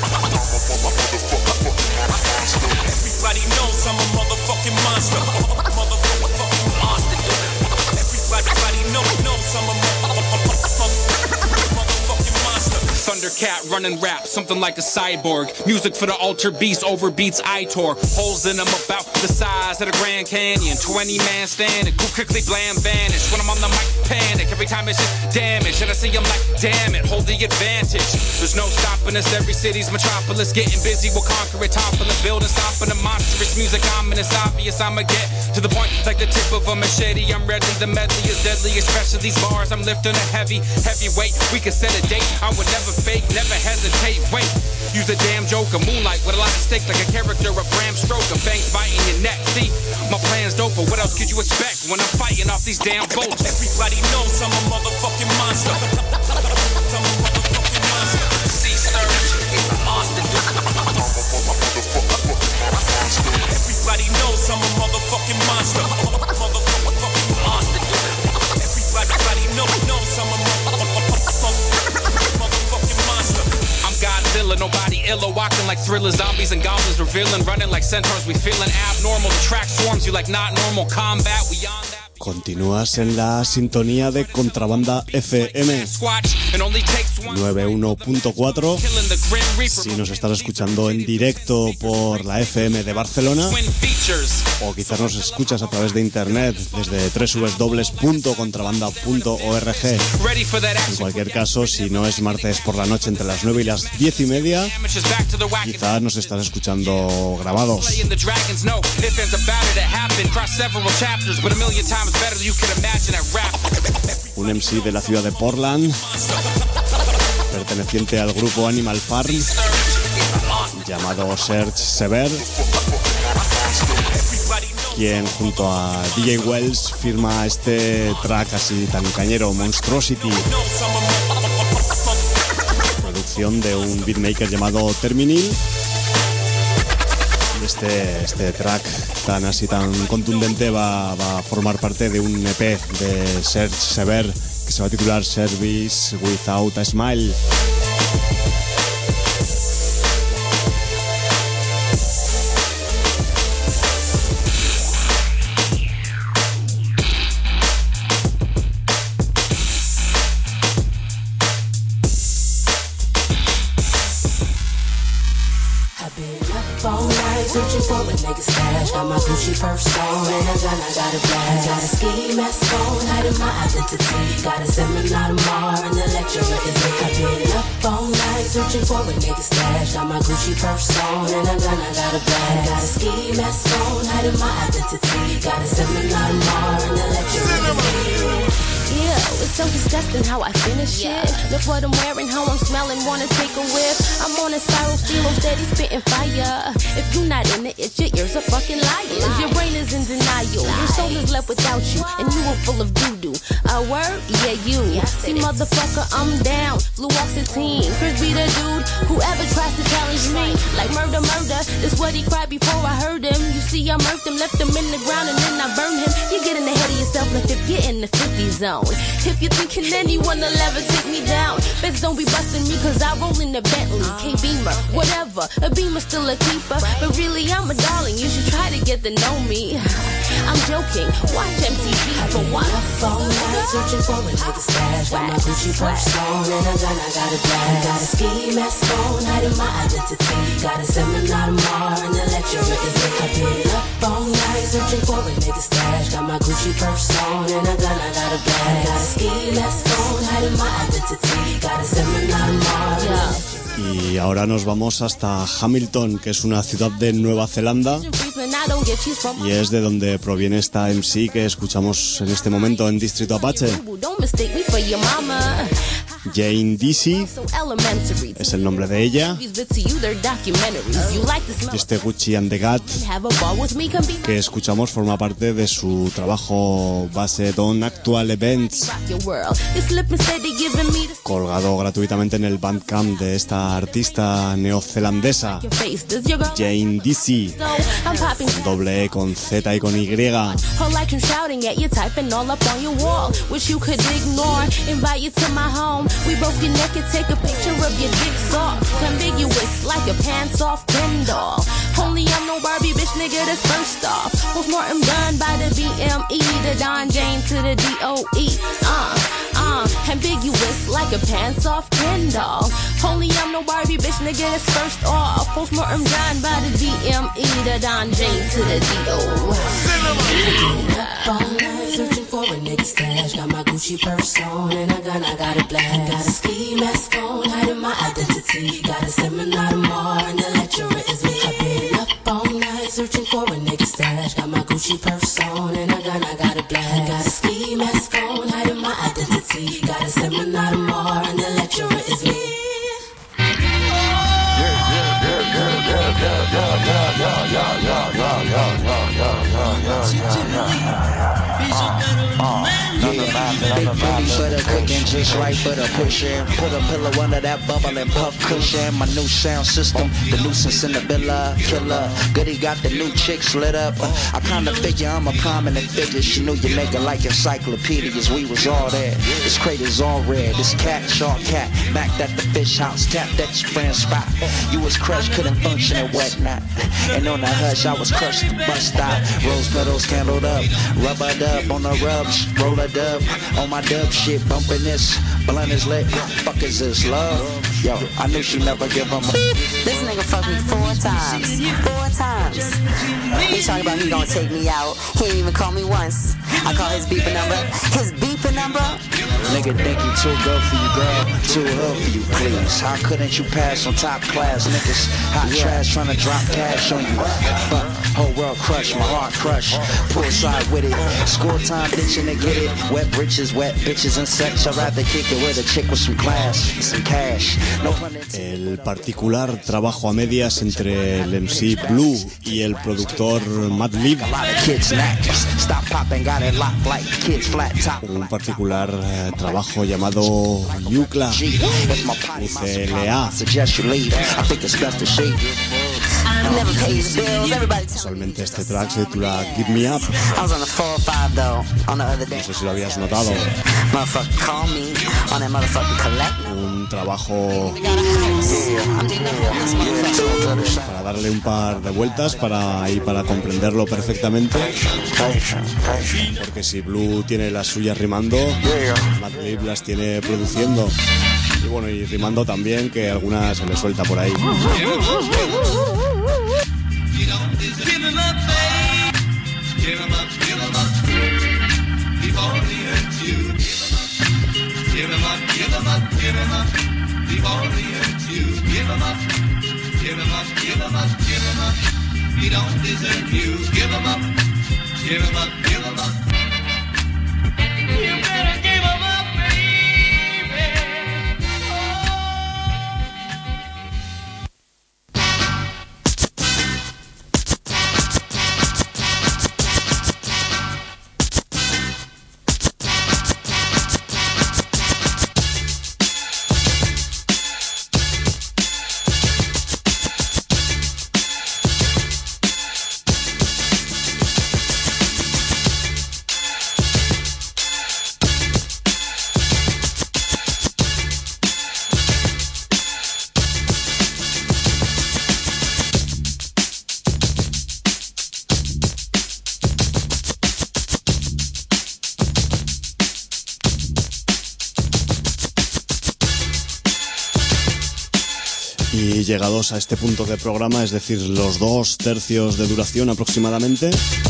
Everybody knows I'm a motherfucking monster. Motherfucking monster. Everybody knows I'm a motherfucking monster. Thundercat running rap, something like a cyborg. Music for the altar beast, overbeats Itor. Holes in them about the size of the Grand Canyon. 20-man standing, who quickly blam vanish. When I'm on the mic, panic. Every time it's just damage. And I see I'm like, damn it, hold the advantage. There's no stopping us, every city's metropolis. Getting busy, we'll conquer it. Toppling the building, stopping the monstrous music. Ominous, obvious, I'ma get to the point like the tip of a machete. I'm ready, the medley is deadly. Especially these bars, I'm lifting a heavy weight. We can set a date, I would never fake, never hesitate, wait. Use a damn joke, a moonlight with a lot of stake like a character of Bram Stoker. Fangs biting your neck, see? My plan's dope, but what else could you expect when I'm fighting off these damn bolts? Everybody knows I'm a motherfucking monster. I'm a motherfucking monster. Sea Surge is a monster. Everybody knows I'm a motherfucking monster. Motherfucking monster. Everybody knows I'm a motherfucking monster. I'm Godzilla, nobody illa, walking like thrillers, zombies and goblins revealing, running like centaurs, we feeling abnormal. The track swarms you like not normal combat, we on that. Continúas en la sintonía de Contrabanda FM 91.4. Si nos estás escuchando en directo por la FM de Barcelona, o quizás nos escuchas a través de internet desde www.contrabanda.org. En cualquier caso, si no es martes por la noche entre las 9 y las 10:30, quizás nos estás escuchando grabados. Un MC de la ciudad de Portland, perteneciente al grupo Animal Farm, llamado Serge Sever, quien junto a DJ Wells firma este track así tan cañero, Monstrosity, producción de un beatmaker llamado Terminil. Este track tan contundente va a formar parte de un EP de Serge Sever que se va a titular Service Without a Smile. Searching for a nigga stash. Got my Gucci purse on and a gun, I got a blast. Got a ski mask on, hiding my identity. Got a seminar tomorrow and the lecturer is me. I've been up all night searching for a nigga stash. Got my Gucci purse on and a gun, I got a blast. Got a ski mask on, hiding my identity. Got a seminar tomorrow and the lecturer is me. Yeah, it's so disgusting how I finish it. Look what I'm wearing, how I'm smelling, wanna take a whiff. I'm on a spiral, stilo, steady spitting fire. If you're not in it, it's your ears a fucking liar. Your brain is in denial, your soul is left without you, and you are full of doo-doo. A word? Yeah, you. See, motherfucker, I'm down. Blue Oxetine, Chris be the dude. Whoever tries to challenge me, like murder, that's what he cried before I heard him. You see, I murked him, left him in the ground, and then I burned him. You getting ahead of yourself, like if you're in the 50 zone. If you're thinking anyone will ever take me down, bitch, don't be busting me, cause I roll in the Bentley, K-Beamer, whatever. A Beamer's still a keeper, but really I'm a darling. You should try to get to know me. I'm joking, watch MTV for what? Phone night, searching for a nigga stash. Got my Gucci purse on and a gun, I got a blast. Got a ski mask on, hiding my identity. Got a seminar tomorrow and the lecturer is me. I've been up all night searching for a nigga stash. Got my Gucci purse on and a gun, I got a blast. Got a ski mask on, hiding my identity. Got a seminar tomorrow. Y ahora nos vamos hasta Hamilton, que es una ciudad de Nueva Zelanda, y es de donde proviene esta MC que escuchamos en este momento en Distrito Apache. Jane Dizzy es el nombre de ella. Y este Gucci and the Gat que escuchamos forma parte de su trabajo Based on Actual Events, colgado gratuitamente en el Bandcamp de esta artista neozelandesa, Jane Dizzy, doble E con Z y con Y. We both get naked, take a picture of your dick soft, ambiguous like a pants off Ken doll. Only I'm no Barbie bitch nigga, that's first off. Postmortem done by the BME, the Don Jane to the DOE. Ambiguous like a pants off Ken doll. Only I'm no Barbie bitch nigga, that's first off. Postmortem done by the DME, the Don Jane to the DOE. Searching for a nigga stash, got my Gucci purse on and a gun I got a blast. Got a ski mask on, hiding my identity. Got a seminar tomorrow and the lecturer is me. I've been up all night searching for a nigga stash. Got my Gucci purse on and a gun I got a blast. Got a ski mask on, hiding my identity. Got a seminar tomorrow and the lecturer is me. Big booty butter cooking just right for the pushing. Put a pillow under that bubble and puff cushion. My new sound system, the nuisance in the villa killer. Goody got the new chicks lit up. I kinda figure I'm a prominent figure. She knew your nigga like encyclopedias. We was all there. This crate is all red. This cat, shark cat, backed at the fish house, tapped at your friend's spot. You was crushed, couldn't function and whatnot. And on the hush, I was crushed, bust out. Rose petals candled up, rubber dub on the rubs, roll a dub on my dub shit, bumping this, blunt is lit. Fuck is this love? Yo, I knew she never give him a. This nigga fucked me 4 times. 4 times. He talking about he gonna take me out. He ain't even call me once. I call his beeping number. His beeping number? Nigga think you too good for you, girl. Too hood for you, please. How couldn't you pass on top class niggas? Hot trash trying to drop cash on you. Fuck, whole world crush, my heart crush. Poolside with it. School time bitchin' to get it. Wet britches, wet bitches and sex. I'd rather kick it with a chick with some class and some cash. No pun intended. El particular trabajo a medias entre el MC Blue y el productor Madlib. Un particular trabajo llamado UCLA. Casualmente este track se titula Give Me Up. No sé si lo habías notado. Un trabajo para darle un par de vueltas para comprenderlo perfectamente, porque si Blue tiene las suyas rimando, Madlib las tiene produciendo, y bueno, y rimando también, que algunas se le suelta por ahí. He don't deserve you. Give him up. Give him up. Give him up. You better give him up, baby. Y llegados a este punto del programa, es decir, los 2 tercios de duración aproximadamente,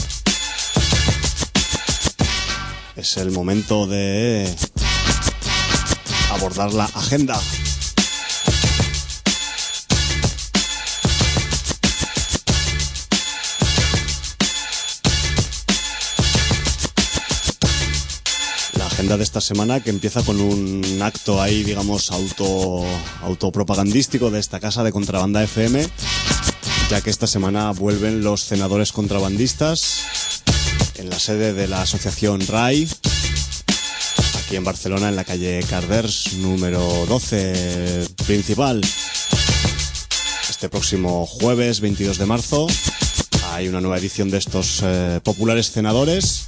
es el momento de abordar la agenda. agenda de esta semana, que empieza con un acto ahí, digamos, autopropagandístico de esta casa de Contrabanda FM, ya que esta semana vuelven los cenadores contrabandistas en la sede de la asociación RAI, aquí en Barcelona, en la calle Carders, número 12, principal. Este próximo jueves 22 de marzo hay una nueva edición de estos populares cenadores,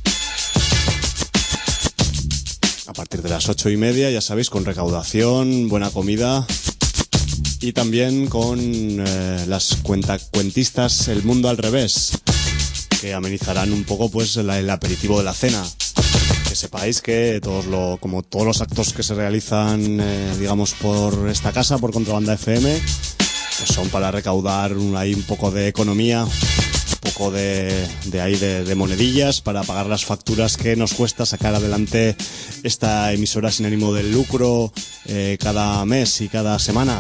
a partir de las 8:30, ya sabéis, con recaudación, buena comida y también con las cuentistas El Mundo al Revés, que amenizarán un poco pues el aperitivo de la cena. Que sepáis que como todos los actos que se realizan digamos por esta casa, por Contrabanda FM, pues son para recaudar ahí un poco de economía, un poco de monedillas para pagar las facturas que nos cuesta sacar adelante esta emisora sin ánimo de lucro cada mes y cada semana.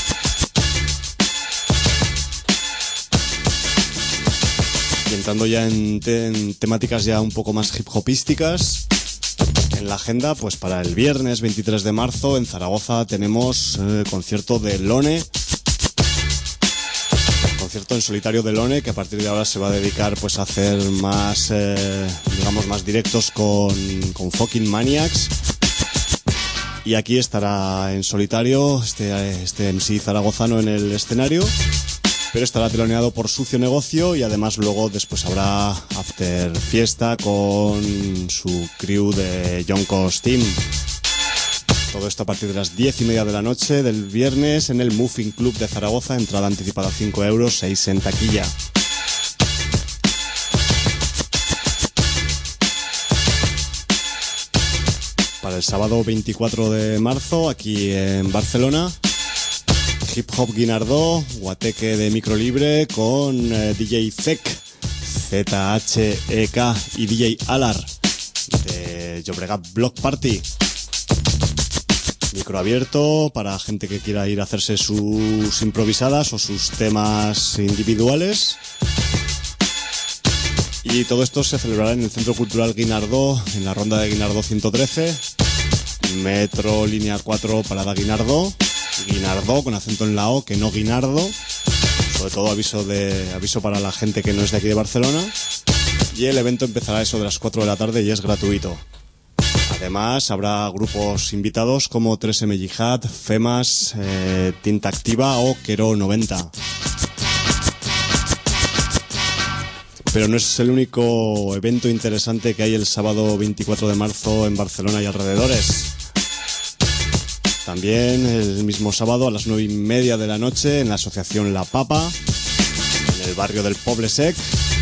Y entrando ya en temáticas ya un poco más hip hopísticas, en la agenda, pues para el viernes 23 de marzo en Zaragoza tenemos concierto de Lone, concierto en solitario de Lone, que a partir de ahora se va a dedicar pues a hacer más, digamos, más directos con Fucking Maniacs. Y aquí estará en solitario este MC zaragozano en el escenario, pero estará teloneado por Sucio Negocio, y además luego después habrá after fiesta con su crew de Yonkos Team. Todo esto a partir de las 10:30 de la noche del viernes en el Moving Club de Zaragoza, entrada anticipada 5 euros, 6 en taquilla. Para el sábado 24 de marzo, aquí en Barcelona, Hip Hop Guinardó, guateque de micro libre con DJ Zek, ZHEK, y DJ Alar de Llobregat Block Party. Micro abierto para gente que quiera ir a hacerse sus improvisadas o sus temas individuales. Y todo esto se celebrará en el Centro Cultural Guinardó, en la ronda de Guinardó 113, Metro Línea 4, Parada Guinardó. Guinardó con acento en la O, que no Guinardo. Sobre todo aviso para la gente que no es de aquí de Barcelona. Y el evento empezará a eso de las 4 de la tarde y es gratuito. Además habrá grupos invitados como 3M Jihad, FEMAS, Tinta Activa o Quero 90. Pero no es el único evento interesante que hay el sábado 24 de marzo en Barcelona y alrededores. También el mismo sábado a las 9:30 de la noche en la asociación La Papa, en el barrio del Poble Sec,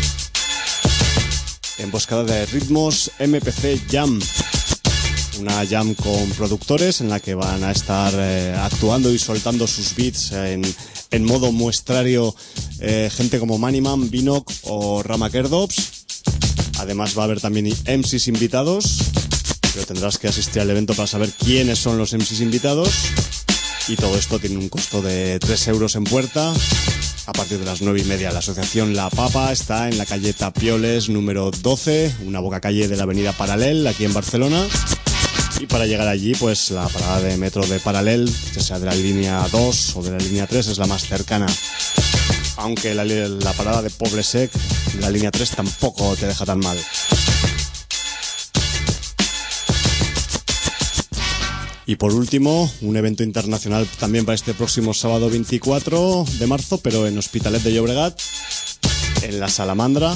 emboscada de ritmos MPC Jam, una jam con productores en la que van a estar actuando y soltando sus beats en modo muestrario, gente como Maniman, Binoc o Rama Kerdops. Además va a haber también MCs invitados, pero tendrás que asistir al evento para saber quiénes son los MCs invitados, y todo esto tiene un costo de 3 euros en puerta a partir de las 9:30. La asociación La Papa está en la calle Tapioles número 12, una boca calle de la avenida Paralel, aquí en Barcelona. Y para llegar allí, pues la parada de metro de Paralel, ya sea de la línea 2 o de la línea 3, es la más cercana. Aunque la parada de Poble Sec, la línea 3, tampoco te deja tan mal. Y por último, un evento internacional también para este próximo sábado 24 de marzo, pero en Hospitalet de Llobregat, en la Salamandra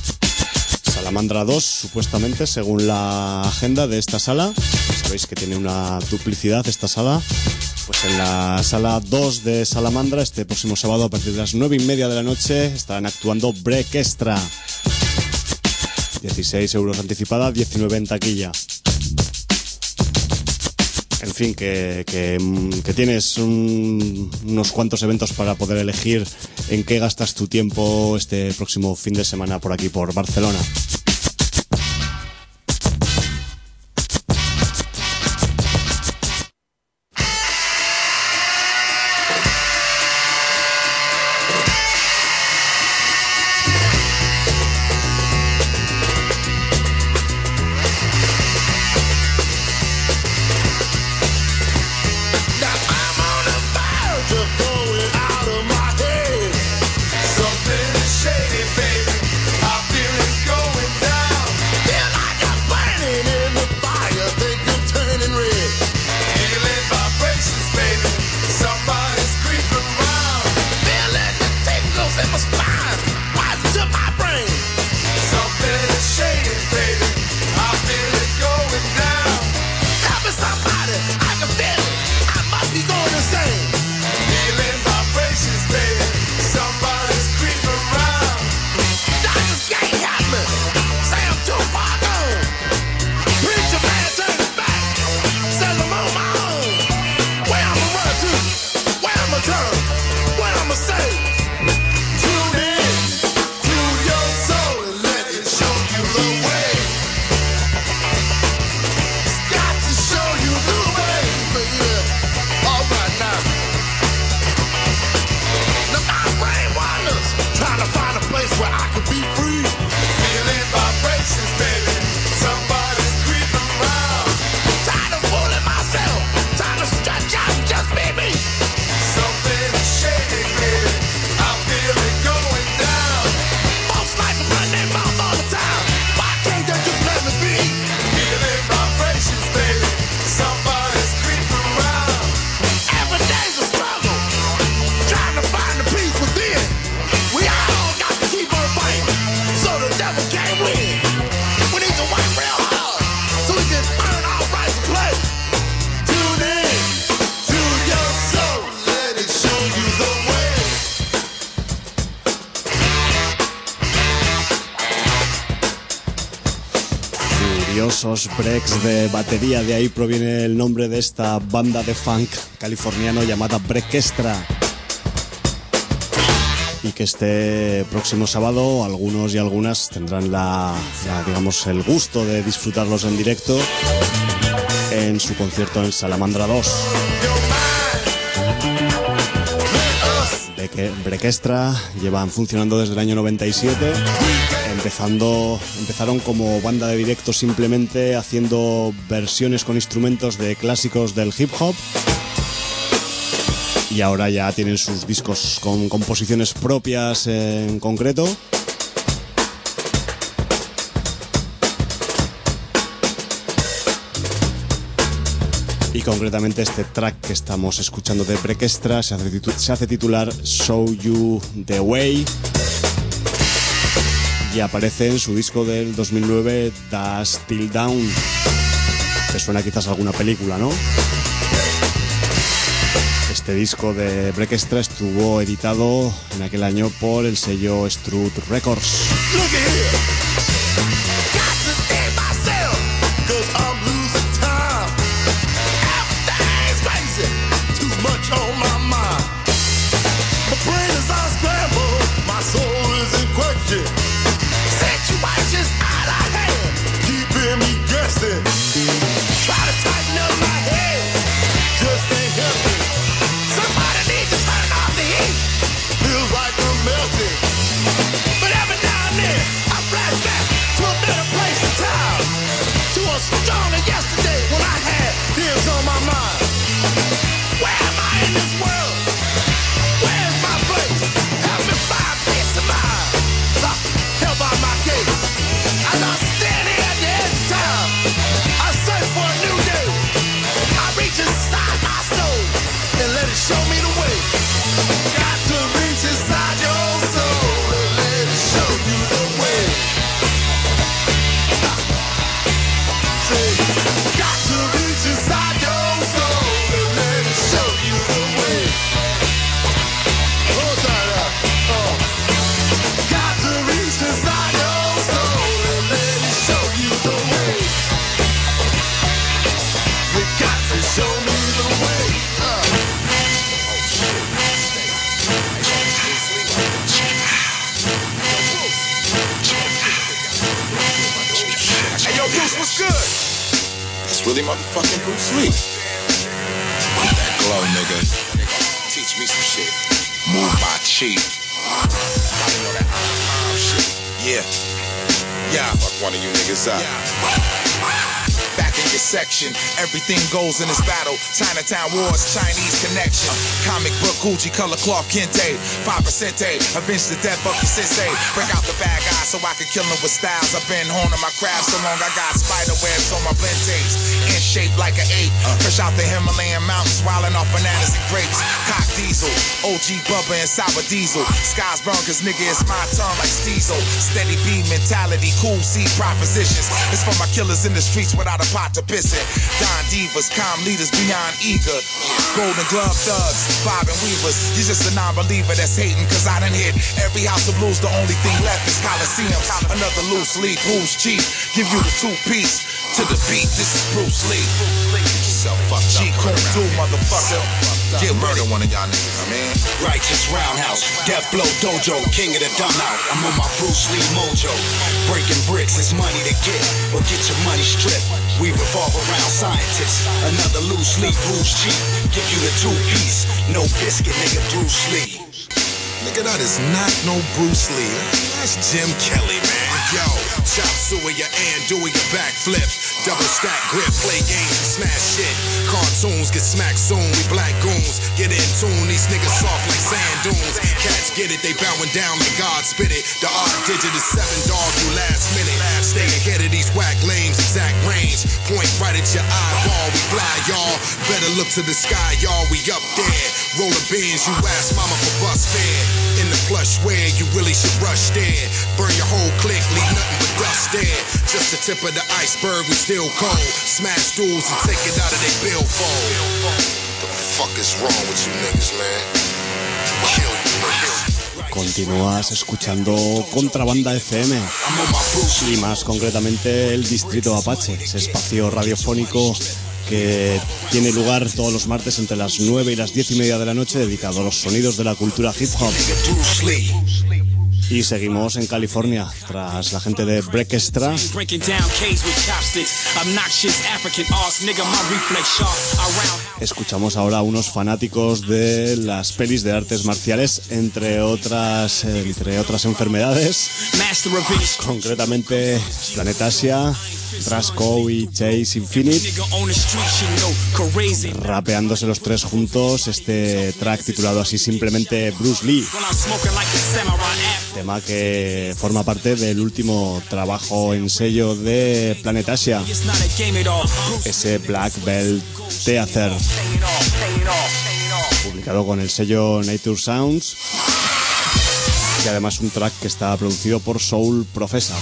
2, supuestamente, según la agenda de esta sala. Sabéis que tiene una duplicidad esta sala. Pues en la sala 2 de Salamandra, este próximo sábado a partir de las 9:30 de la noche, estarán actuando Break Extra. 16 euros anticipada, 19 en taquilla. En fin, que tienes unos cuantos eventos para poder elegir en qué gastas tu tiempo este próximo fin de semana por aquí, por Barcelona. misteriosos breaks de batería. De ahí proviene el nombre de esta banda de funk californiano llamada Breakestra. Y que este próximo sábado algunos y algunas tendrán digamos, el gusto de disfrutarlos en directo en su concierto en Salamandra 2. Breakestra llevan funcionando desde el año 97. Empezaron como banda de directo simplemente haciendo versiones con instrumentos de clásicos del hip hop. Y ahora ya tienen sus discos con composiciones propias en concreto. Y concretamente este track que estamos escuchando de Breakestra se hace titular Show You The Way y aparece en su disco del 2009 Dust Till Dawn. Te suena quizás alguna película, ¿no? Este disco de Breakestra estuvo editado en aquel año por el sello Strut Records. Situations out of hand, keeping me guessing. Try to tighten up my head, just ain't helping. Somebody needs to turn off the heat. Feels like I'm melting. But every now and then, I flash back to a better place and time. To a stronger yesterday when I had things on my mind. Where am I in this world? Where's my place? Help me find peace of mind. Help out my case. As I stand here at the edge of time, I search for a new day. I reach inside my soul and let it show me the way. Got to reach inside your soul and let it show you the way. Say, got to reach inside your soul and let it show you the way. Hold that up. Got to reach inside your soul and let it show you the way. You got to show me the way. Hey, yo, Bruce, what's good? It's really motherfucking Bruce Lee. That glow, nigga. Teach me some shit. Move my chi. Yeah. Yeah. Fuck one of you niggas up. Back in your section, everything goes in this battle. Chinatown Wars, Chinese connection. Comic book, Gucci, color cloth, Kente. 5%, avenge the death of your sensei. Bring out the bad guys so I can kill them with styles. I've been honing my craft so long I got spider webs on my blend tapes. In shape like an ape. Fresh out the Himalayan mountains, wildin' off bananas and grapes. Cock diesel, OG Bubba and Sour Diesel. Skies burn cause nigga it's my turn like Steezel. Steady B mentality, cool C propositions. It's for my killers in the streets without a pot to piss in. Don Divas, calm leaders beyond eager. Golden glove thugs, bobbing weavers. You just a non-believer that's hating cause I done hit every house of blues. The only thing left is Coliseums. Another loose leaf, who's cheap? Give you the two-piece to the beat. This is Bruce Lee. G Kung Do, motherfucker. Get murder one of y'all niggas, man. Righteous Roundhouse, Death Blow Dojo, King of the Dumb Out. I'm on my Bruce Lee mojo. Breaking bricks is money to get, or get your money stripped. We revolve around scientists. Another loose leaf, Bruce G. Give you the two-piece, no biscuit, nigga, Bruce Lee. Nigga, that is not no Bruce Lee. That's Jim Kelly, man. Yo, chop suey your and doing your backflip. Double stack grip, play games and smash shit. Cartoons get smacked soon, we black goons. Get in tune, these niggas soft like sand dunes. Cats get it, they bowing down like God spit it. The odd digit is 7, dog, you last minute. Stay ahead of these whack lames, exact range. Point right at your eyeball, we fly, y'all. Better look to the sky, y'all, we up there. Roller beans, you ask mama for bus fare. In the plush wear, you really should rush there. Burn your whole clique, leave nothing but dust there. Just the tip of the iceberg, we still cold. Smash duels and take it out of their billfold. The fuck is wrong with you niggas, man? Kill you niggas. Continúas escuchando Contrabanda FM y más concretamente el Distrito Apache, ese espacio radiofónico que tiene lugar todos los martes entre las 9 y las 10 y media de la noche, dedicado a los sonidos de la cultura hip hop. Y seguimos en California, tras la gente de Breakestra. Escuchamos ahora a unos fanáticos de las pelis de artes marciales, entre otras enfermedades, concretamente Planet Asia, Rasco y Chase Infinite, rapeándose los tres juntos este track titulado así simplemente Bruce Lee, tema que forma parte del último trabajo en sello de Planet Asia, ese Black Belt Theater, publicado con el sello Nature Sounds, y además un track que está producido por Soul Professor.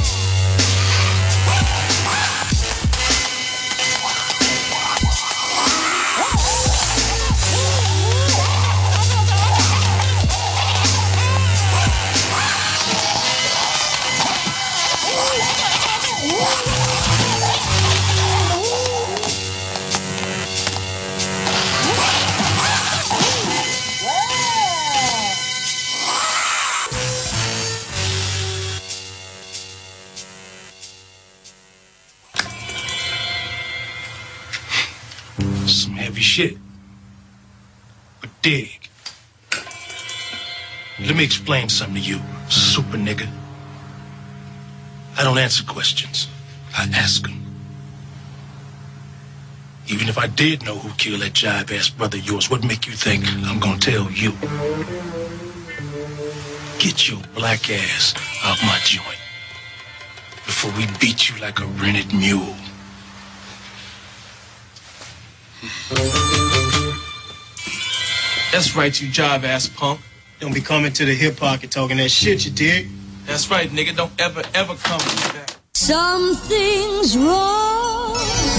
Shit. But dig. Let me explain something to you, super nigga. I don't answer questions. I ask them. Even if I did know who killed that jive-ass brother of yours, what make you think I'm gonna tell you? Get your black ass out my joint before we beat you like a rented mule. That's right, you jive-ass punk. Don't be coming to the hip pocket talking that shit, you dig? That's right, nigga. Don't ever come back. Something's wrong.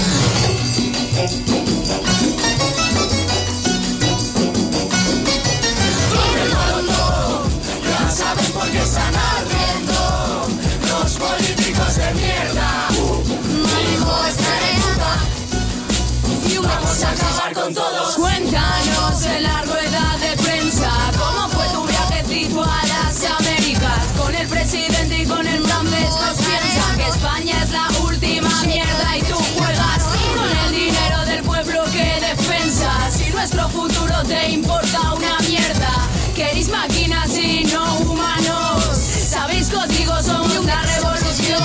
Ya sabes por qué están ardiendo los políticos de mierda. Hijos de puta. Vamos a acabar con todos. Cuéntanos en la rueda de prensa cómo fue tu viajecito a las Américas. Con el presidente y con el plan B, estos piensan que España es la última mierda y tú juegas con el dinero del pueblo que defensas. Y nuestro futuro te importa una mierda. Queréis máquinas y no humanos. Sabéis contigo somos la revolución.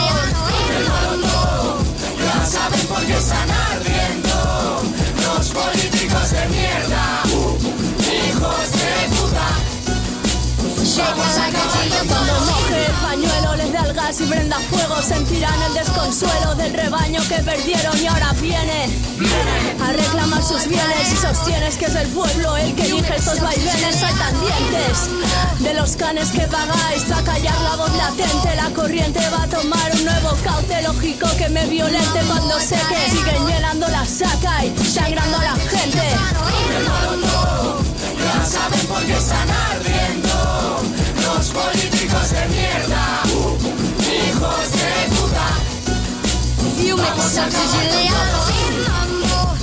Ya saben por qué están ardiendo los políticos de mierda. Hijos de puta. Vamos a acabar con Cuando todos. moje el pañuelo, les da el gas y prenda fuego, sentirán el desconsuelo del rebaño que perdieron y ahora viene a reclamar sus bienes. Y sostienes que es el pueblo el que elige estos vaivenes. Saltan dientes de los canes que pagáis para callar la voz latente. La corriente va a tomar un nuevo cauce lógico que me violente cuando sé que siguen llenando la saca y sangrando a la gente. Ya saben por qué están ardiendo los políticos de mierda. Hijos de puta. Vamos a acabar con todos.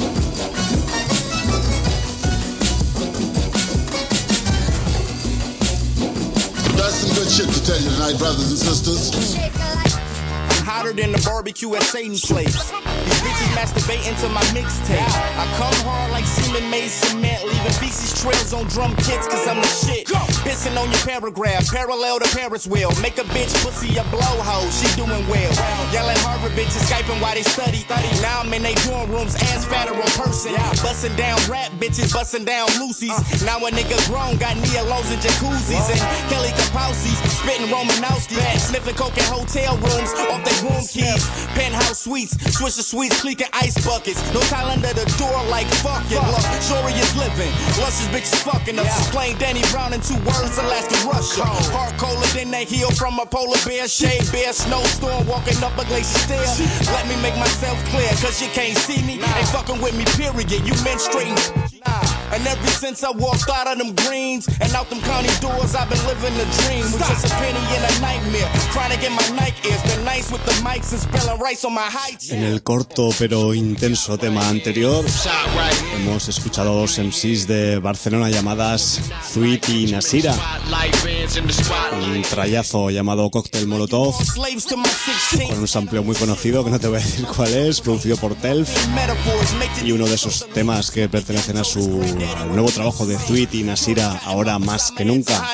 That's some good shit to tell you tonight, brothers and sisters. I'm hotter than the barbecue at Satan's place. These bitches masturbating to my mixtape. I come hard like semen made cement, leaving feces trails on drum kits cause I'm the shit. Pissing on your paragraph, parallel to Paris wheel. Make a bitch pussy a blowhole, she doing well. Yelling Harvard bitches, Skyping while they study. Now I'm in they dorm rooms, ass fatter on person. Busting down rap bitches, busting down Lucy's. Now a nigga grown, got Neolos and jacuzzis. And Kelly Kapowski's, spitting Romanowski. Sniffing coke in hotel rooms, off they room keys. Penthouse suites, switch the suites, cleaking ice buckets. No tile under the door like fuck it. Look, Shorey is living, luscious bitches fucking us. Explain Danny Brown in 2 words, Alaska Russia. Heart colder than they heal from a polar bear. Shade bear, snowstorm, walking up a glacier stair. Let me make myself clear, cause you can't see me. Ain't fucking with me, period. You menstruating. And ever since I walked out of them greens and out them county doors, I've been living a dream. Was just a penny in a nightmare. Chronic in my Nike ears. Been nice with the mics and spelling rice on my heights. En el corto pero intenso tema anterior hemos escuchado a dos MCs de Barcelona llamadas Sweet y Nasira, un trayazo llamado Cóctel Molotov con un sampleo muy conocido que no te voy a decir cuál es, producido por Telf, y uno de esos temas que pertenecen al nuevo trabajo de Sweet y Nasira, Ahora Más Que Nunca.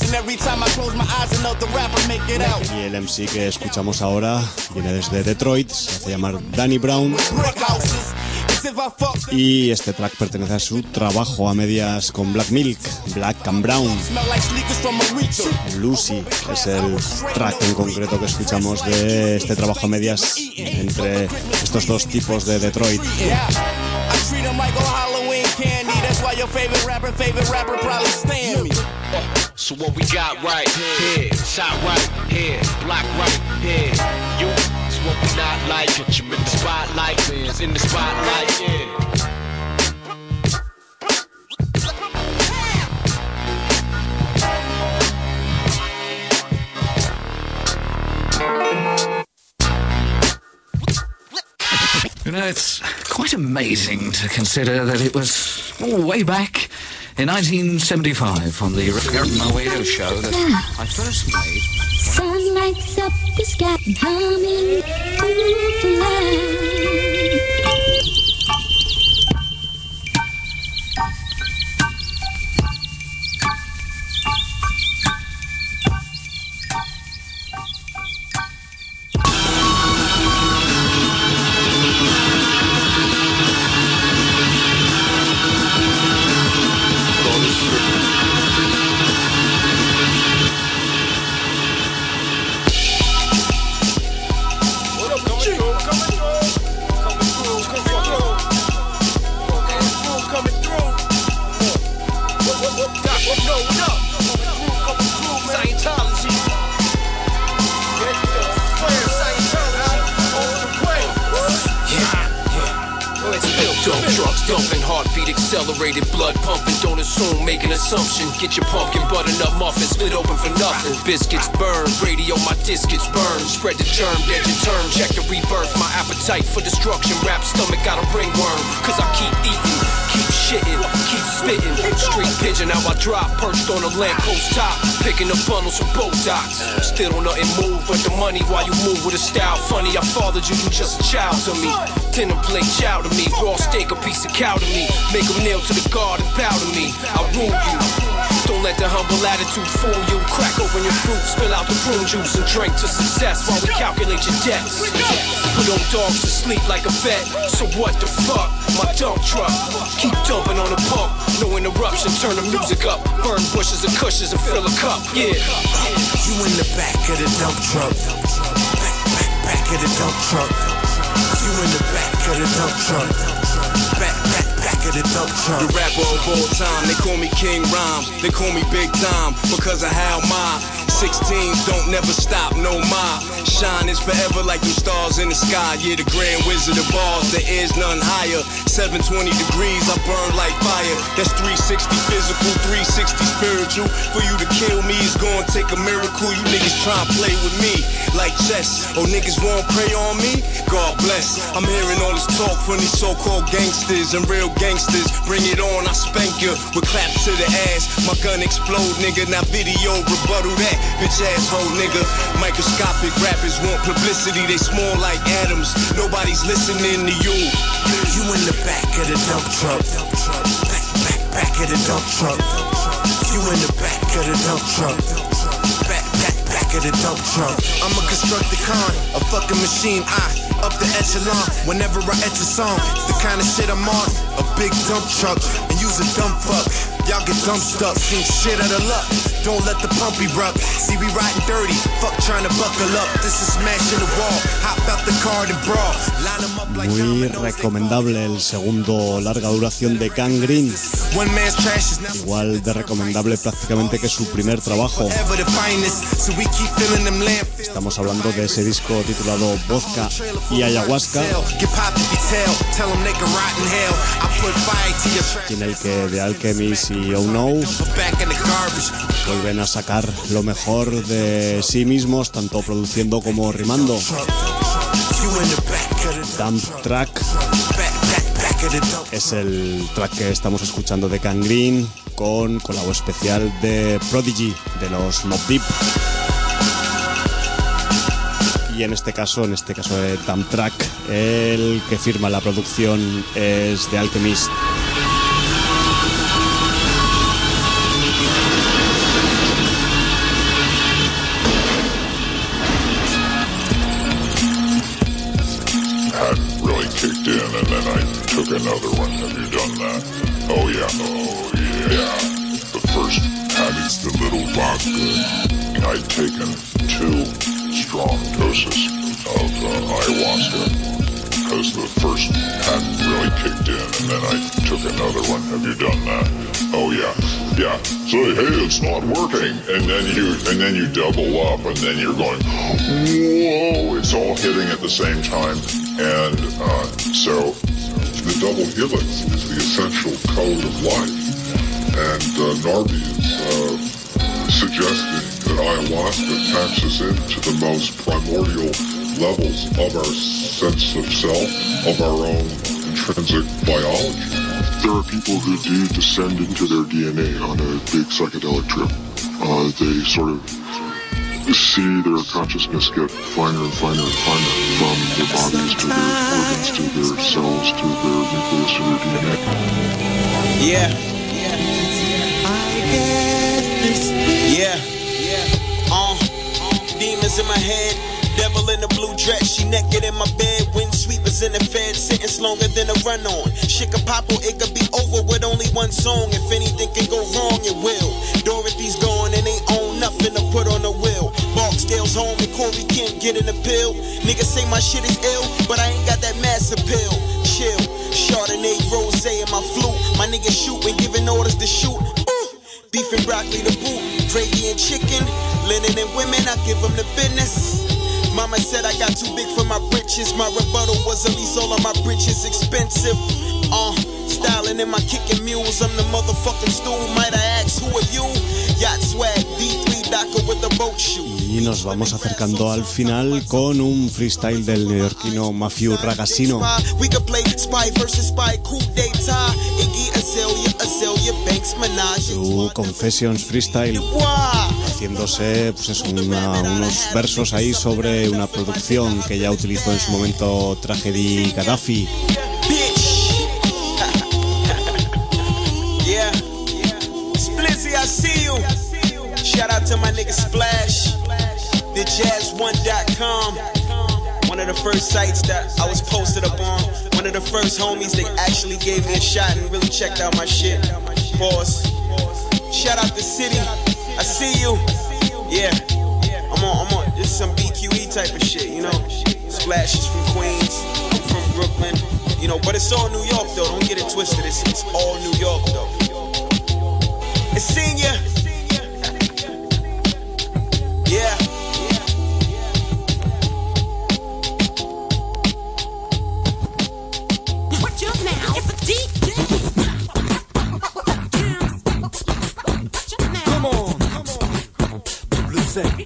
Y el MC que escuchamos ahora viene desde Detroit, se hace llamar Danny Brown, y este track pertenece a su trabajo a medias con Black Milk, Black and Brown. Lucy es el track en concreto que escuchamos de este trabajo a medias entre estos dos tipos de Detroit. So what we got right here, shot right here, block right here. You, it's what we not like. Get you in the spotlight, it's in the spotlight, yeah. You know, it's quite amazing to consider that it was way back in 1975 on the Mawedo show that I first made. Sun lights up the sky, humming through the night. Dumping, heartbeat accelerated, blood pumping. Don't assume, make an assumption. Get your pumpkin butternut muffin split open for nothing. Biscuits burn, radio my disc gets burned. Spread the germ, dead your turn. Check the rebirth, my appetite for destruction. Rap stomach got a ringworm, cause I keep eating, keep shitting, keep spitting. Street pigeon, how I drop, perched on a lamppost top, picking up bundles from both docks. Still don't nothing move but the money while you move with a style funny. I fathered you, you just a child to me. Dinner plate chow to me, raw steak a piece of cow to me. Make them kneel to the guard and bow to me. I rule you. Don't let the humble attitude fool you. Crack open your fruit, spill out the prune juice and drink to success while we calculate your debts. Put on dogs to sleep like a vet. So what the fuck? My dump truck. Keep dumping on the pump. No interruption, turn the music up. Burn bushes and cushions and fill a cup. Yeah. You in the back of the dump truck. Back of the dump truck. You in the back of the dump truck. Back of the dump truck. The rapper of all time, they call me King Rhymes. They call me Big Time because of how my 16s don't never stop, no more. Shine is forever like them stars in the sky. Yeah, the grand wizard of bars, there is none higher. 720 degrees, I burn like fire. That's 360 physical, 360 spiritual. For you to kill me is gonna take a miracle. You niggas try and play with me like chess. Oh, niggas won't pray on me? God bless. I'm hearing all this talk from these so-called gangsters and real gangsters. Bring it on, I spank you with claps to the ass. My gun explode, nigga. Now video rebuttal that. Bitch asshole, nigga. Microscopic rappers want publicity. They small like atoms. Nobody's listening to you. You in the back of the dump truck. Back of the dump truck. You in the back of the dump truck. Back of the dump truck. I'm a Constructicon, a fucking machine. I up the echelon whenever I etch a song. It's the kind of shit I'm on. A big dump truck and use a dump fuck. Y'all get dump stuck, think shit out of luck. Don't let the pump erupt. See, we riding dirty. Fuck trying to buckle up. This is smashing the wall. Hop out the car and brawl. Line them up like muy recomendable el segundo larga duración de Gangrene. Igual de recomendable prácticamente que su primer trabajo. Estamos hablando de ese disco titulado Vodka y Ayahuasca, en el que The Alchemist y Oh No vuelven a sacar lo mejor de sí mismos, tanto produciendo como rimando. Dump Track es el track que estamos escuchando de Gangrene, con colabo especial de Prodigy, de los Mobb Deep. Y en este caso de Dump Track, el que firma la producción es The Alchemist. Kicked in and then I took another one. Have you done that? Oh yeah. The first hadn't the little vodka. I'd taken 2 strong doses of ayahuasca because the first hadn't really kicked in and then I took another one. Have you done that? Oh yeah. So hey, it's not working, and then you double up, and then you're going, whoa! It's all hitting at the same time. And so the double helix is the essential code of life. And Narby is suggesting that ayahuasca taps us into the most primordial levels of our sense of self, of our own intrinsic biology. There are people who do descend into their DNA on a big psychedelic trip. They sort of see their consciousness get finer and finer and finer, from their bodies to their organs to their cells to their nucleus to their DNA. Yeah. Demons in my head, devil in the blue dress. She naked in my bed, wind sweepers in the fed, sentence longer than a run on. Shit could pop or it could be over with only one song. If anything can go wrong, it will. Dorothy's gone and ain't own nothing to put on the wheel. Barksdale's home and Corey can't get in the pill. Niggas say my shit is ill, but I ain't got that mass appeal. Chill, Chardonnay, rose in my flute. My niggas shoot when giving orders to shoot. Beef and broccoli to boot, gravy and chicken, linen and women, I give them the business. Mama said I got too big for my britches. My rebuttal was at least all of my britches expensive. Styling in my kicking mules, I'm the motherfucking stool. Might I ask, who are you? Yacht swag, D3 DACA with the boat shoe. Y nos vamos acercando al final con un freestyle del neoyorquino Matthew Ragazzino. Su Confessions Freestyle, haciéndose pues eso, unos versos ahí sobre una producción que ya utilizó en su momento Tragedy Gaddafi. Yeah, Splizzy, I see you. Shout out to my nigga Splash, thejazz1.com. One of the first sites that I was posted up on. One of the first homies that actually gave me a shot and really checked out my shit. Pause. Shout out the city, I see you. Yeah, I'm on. This is some BQE type of shit, you know. Splash is from Queens, I'm from Brooklyn. You know, but it's all New York though, don't get it twisted. It's all New York though. It's senior. Yeah. What you now? It's a deep. Come on. Blue Zay.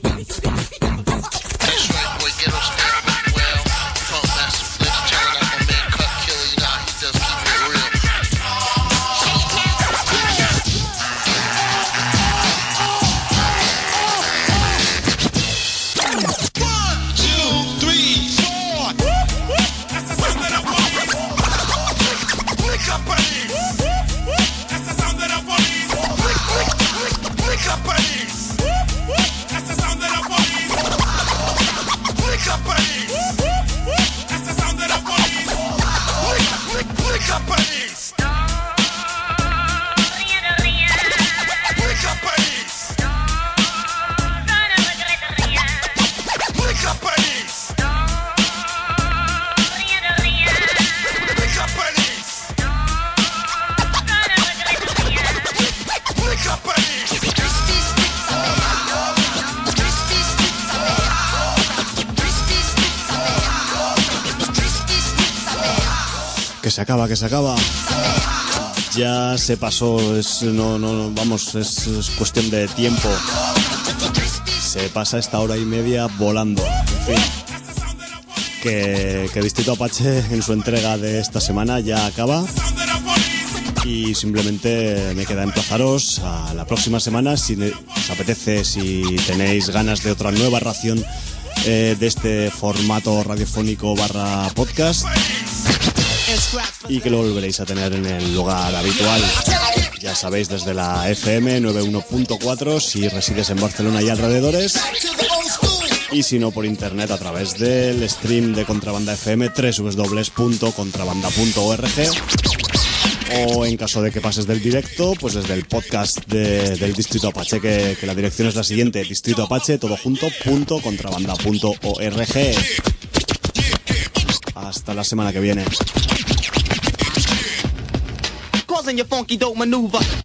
Que se acaba. Ya se pasó, es cuestión de tiempo. Se pasa esta hora y media volando. En fin, que Distrito Apache en su entrega de esta semana ya acaba. Y simplemente me queda emplazaros a la próxima semana si os apetece, si tenéis ganas de otra nueva ración de este formato radiofónico / podcast, y que lo volveréis a tener en el lugar habitual. Ya sabéis, desde la FM 91.4 si resides en Barcelona y alrededores, y si no, por internet a través del stream de Contrabanda FM, www.contrabanda.org, o en caso de que pases del directo, pues desde el podcast del Distrito Apache, que la dirección es la siguiente: Distrito Apache, todo junto, .contrabanda.org. Hasta la semana que viene. Causing your funky dope maneuver.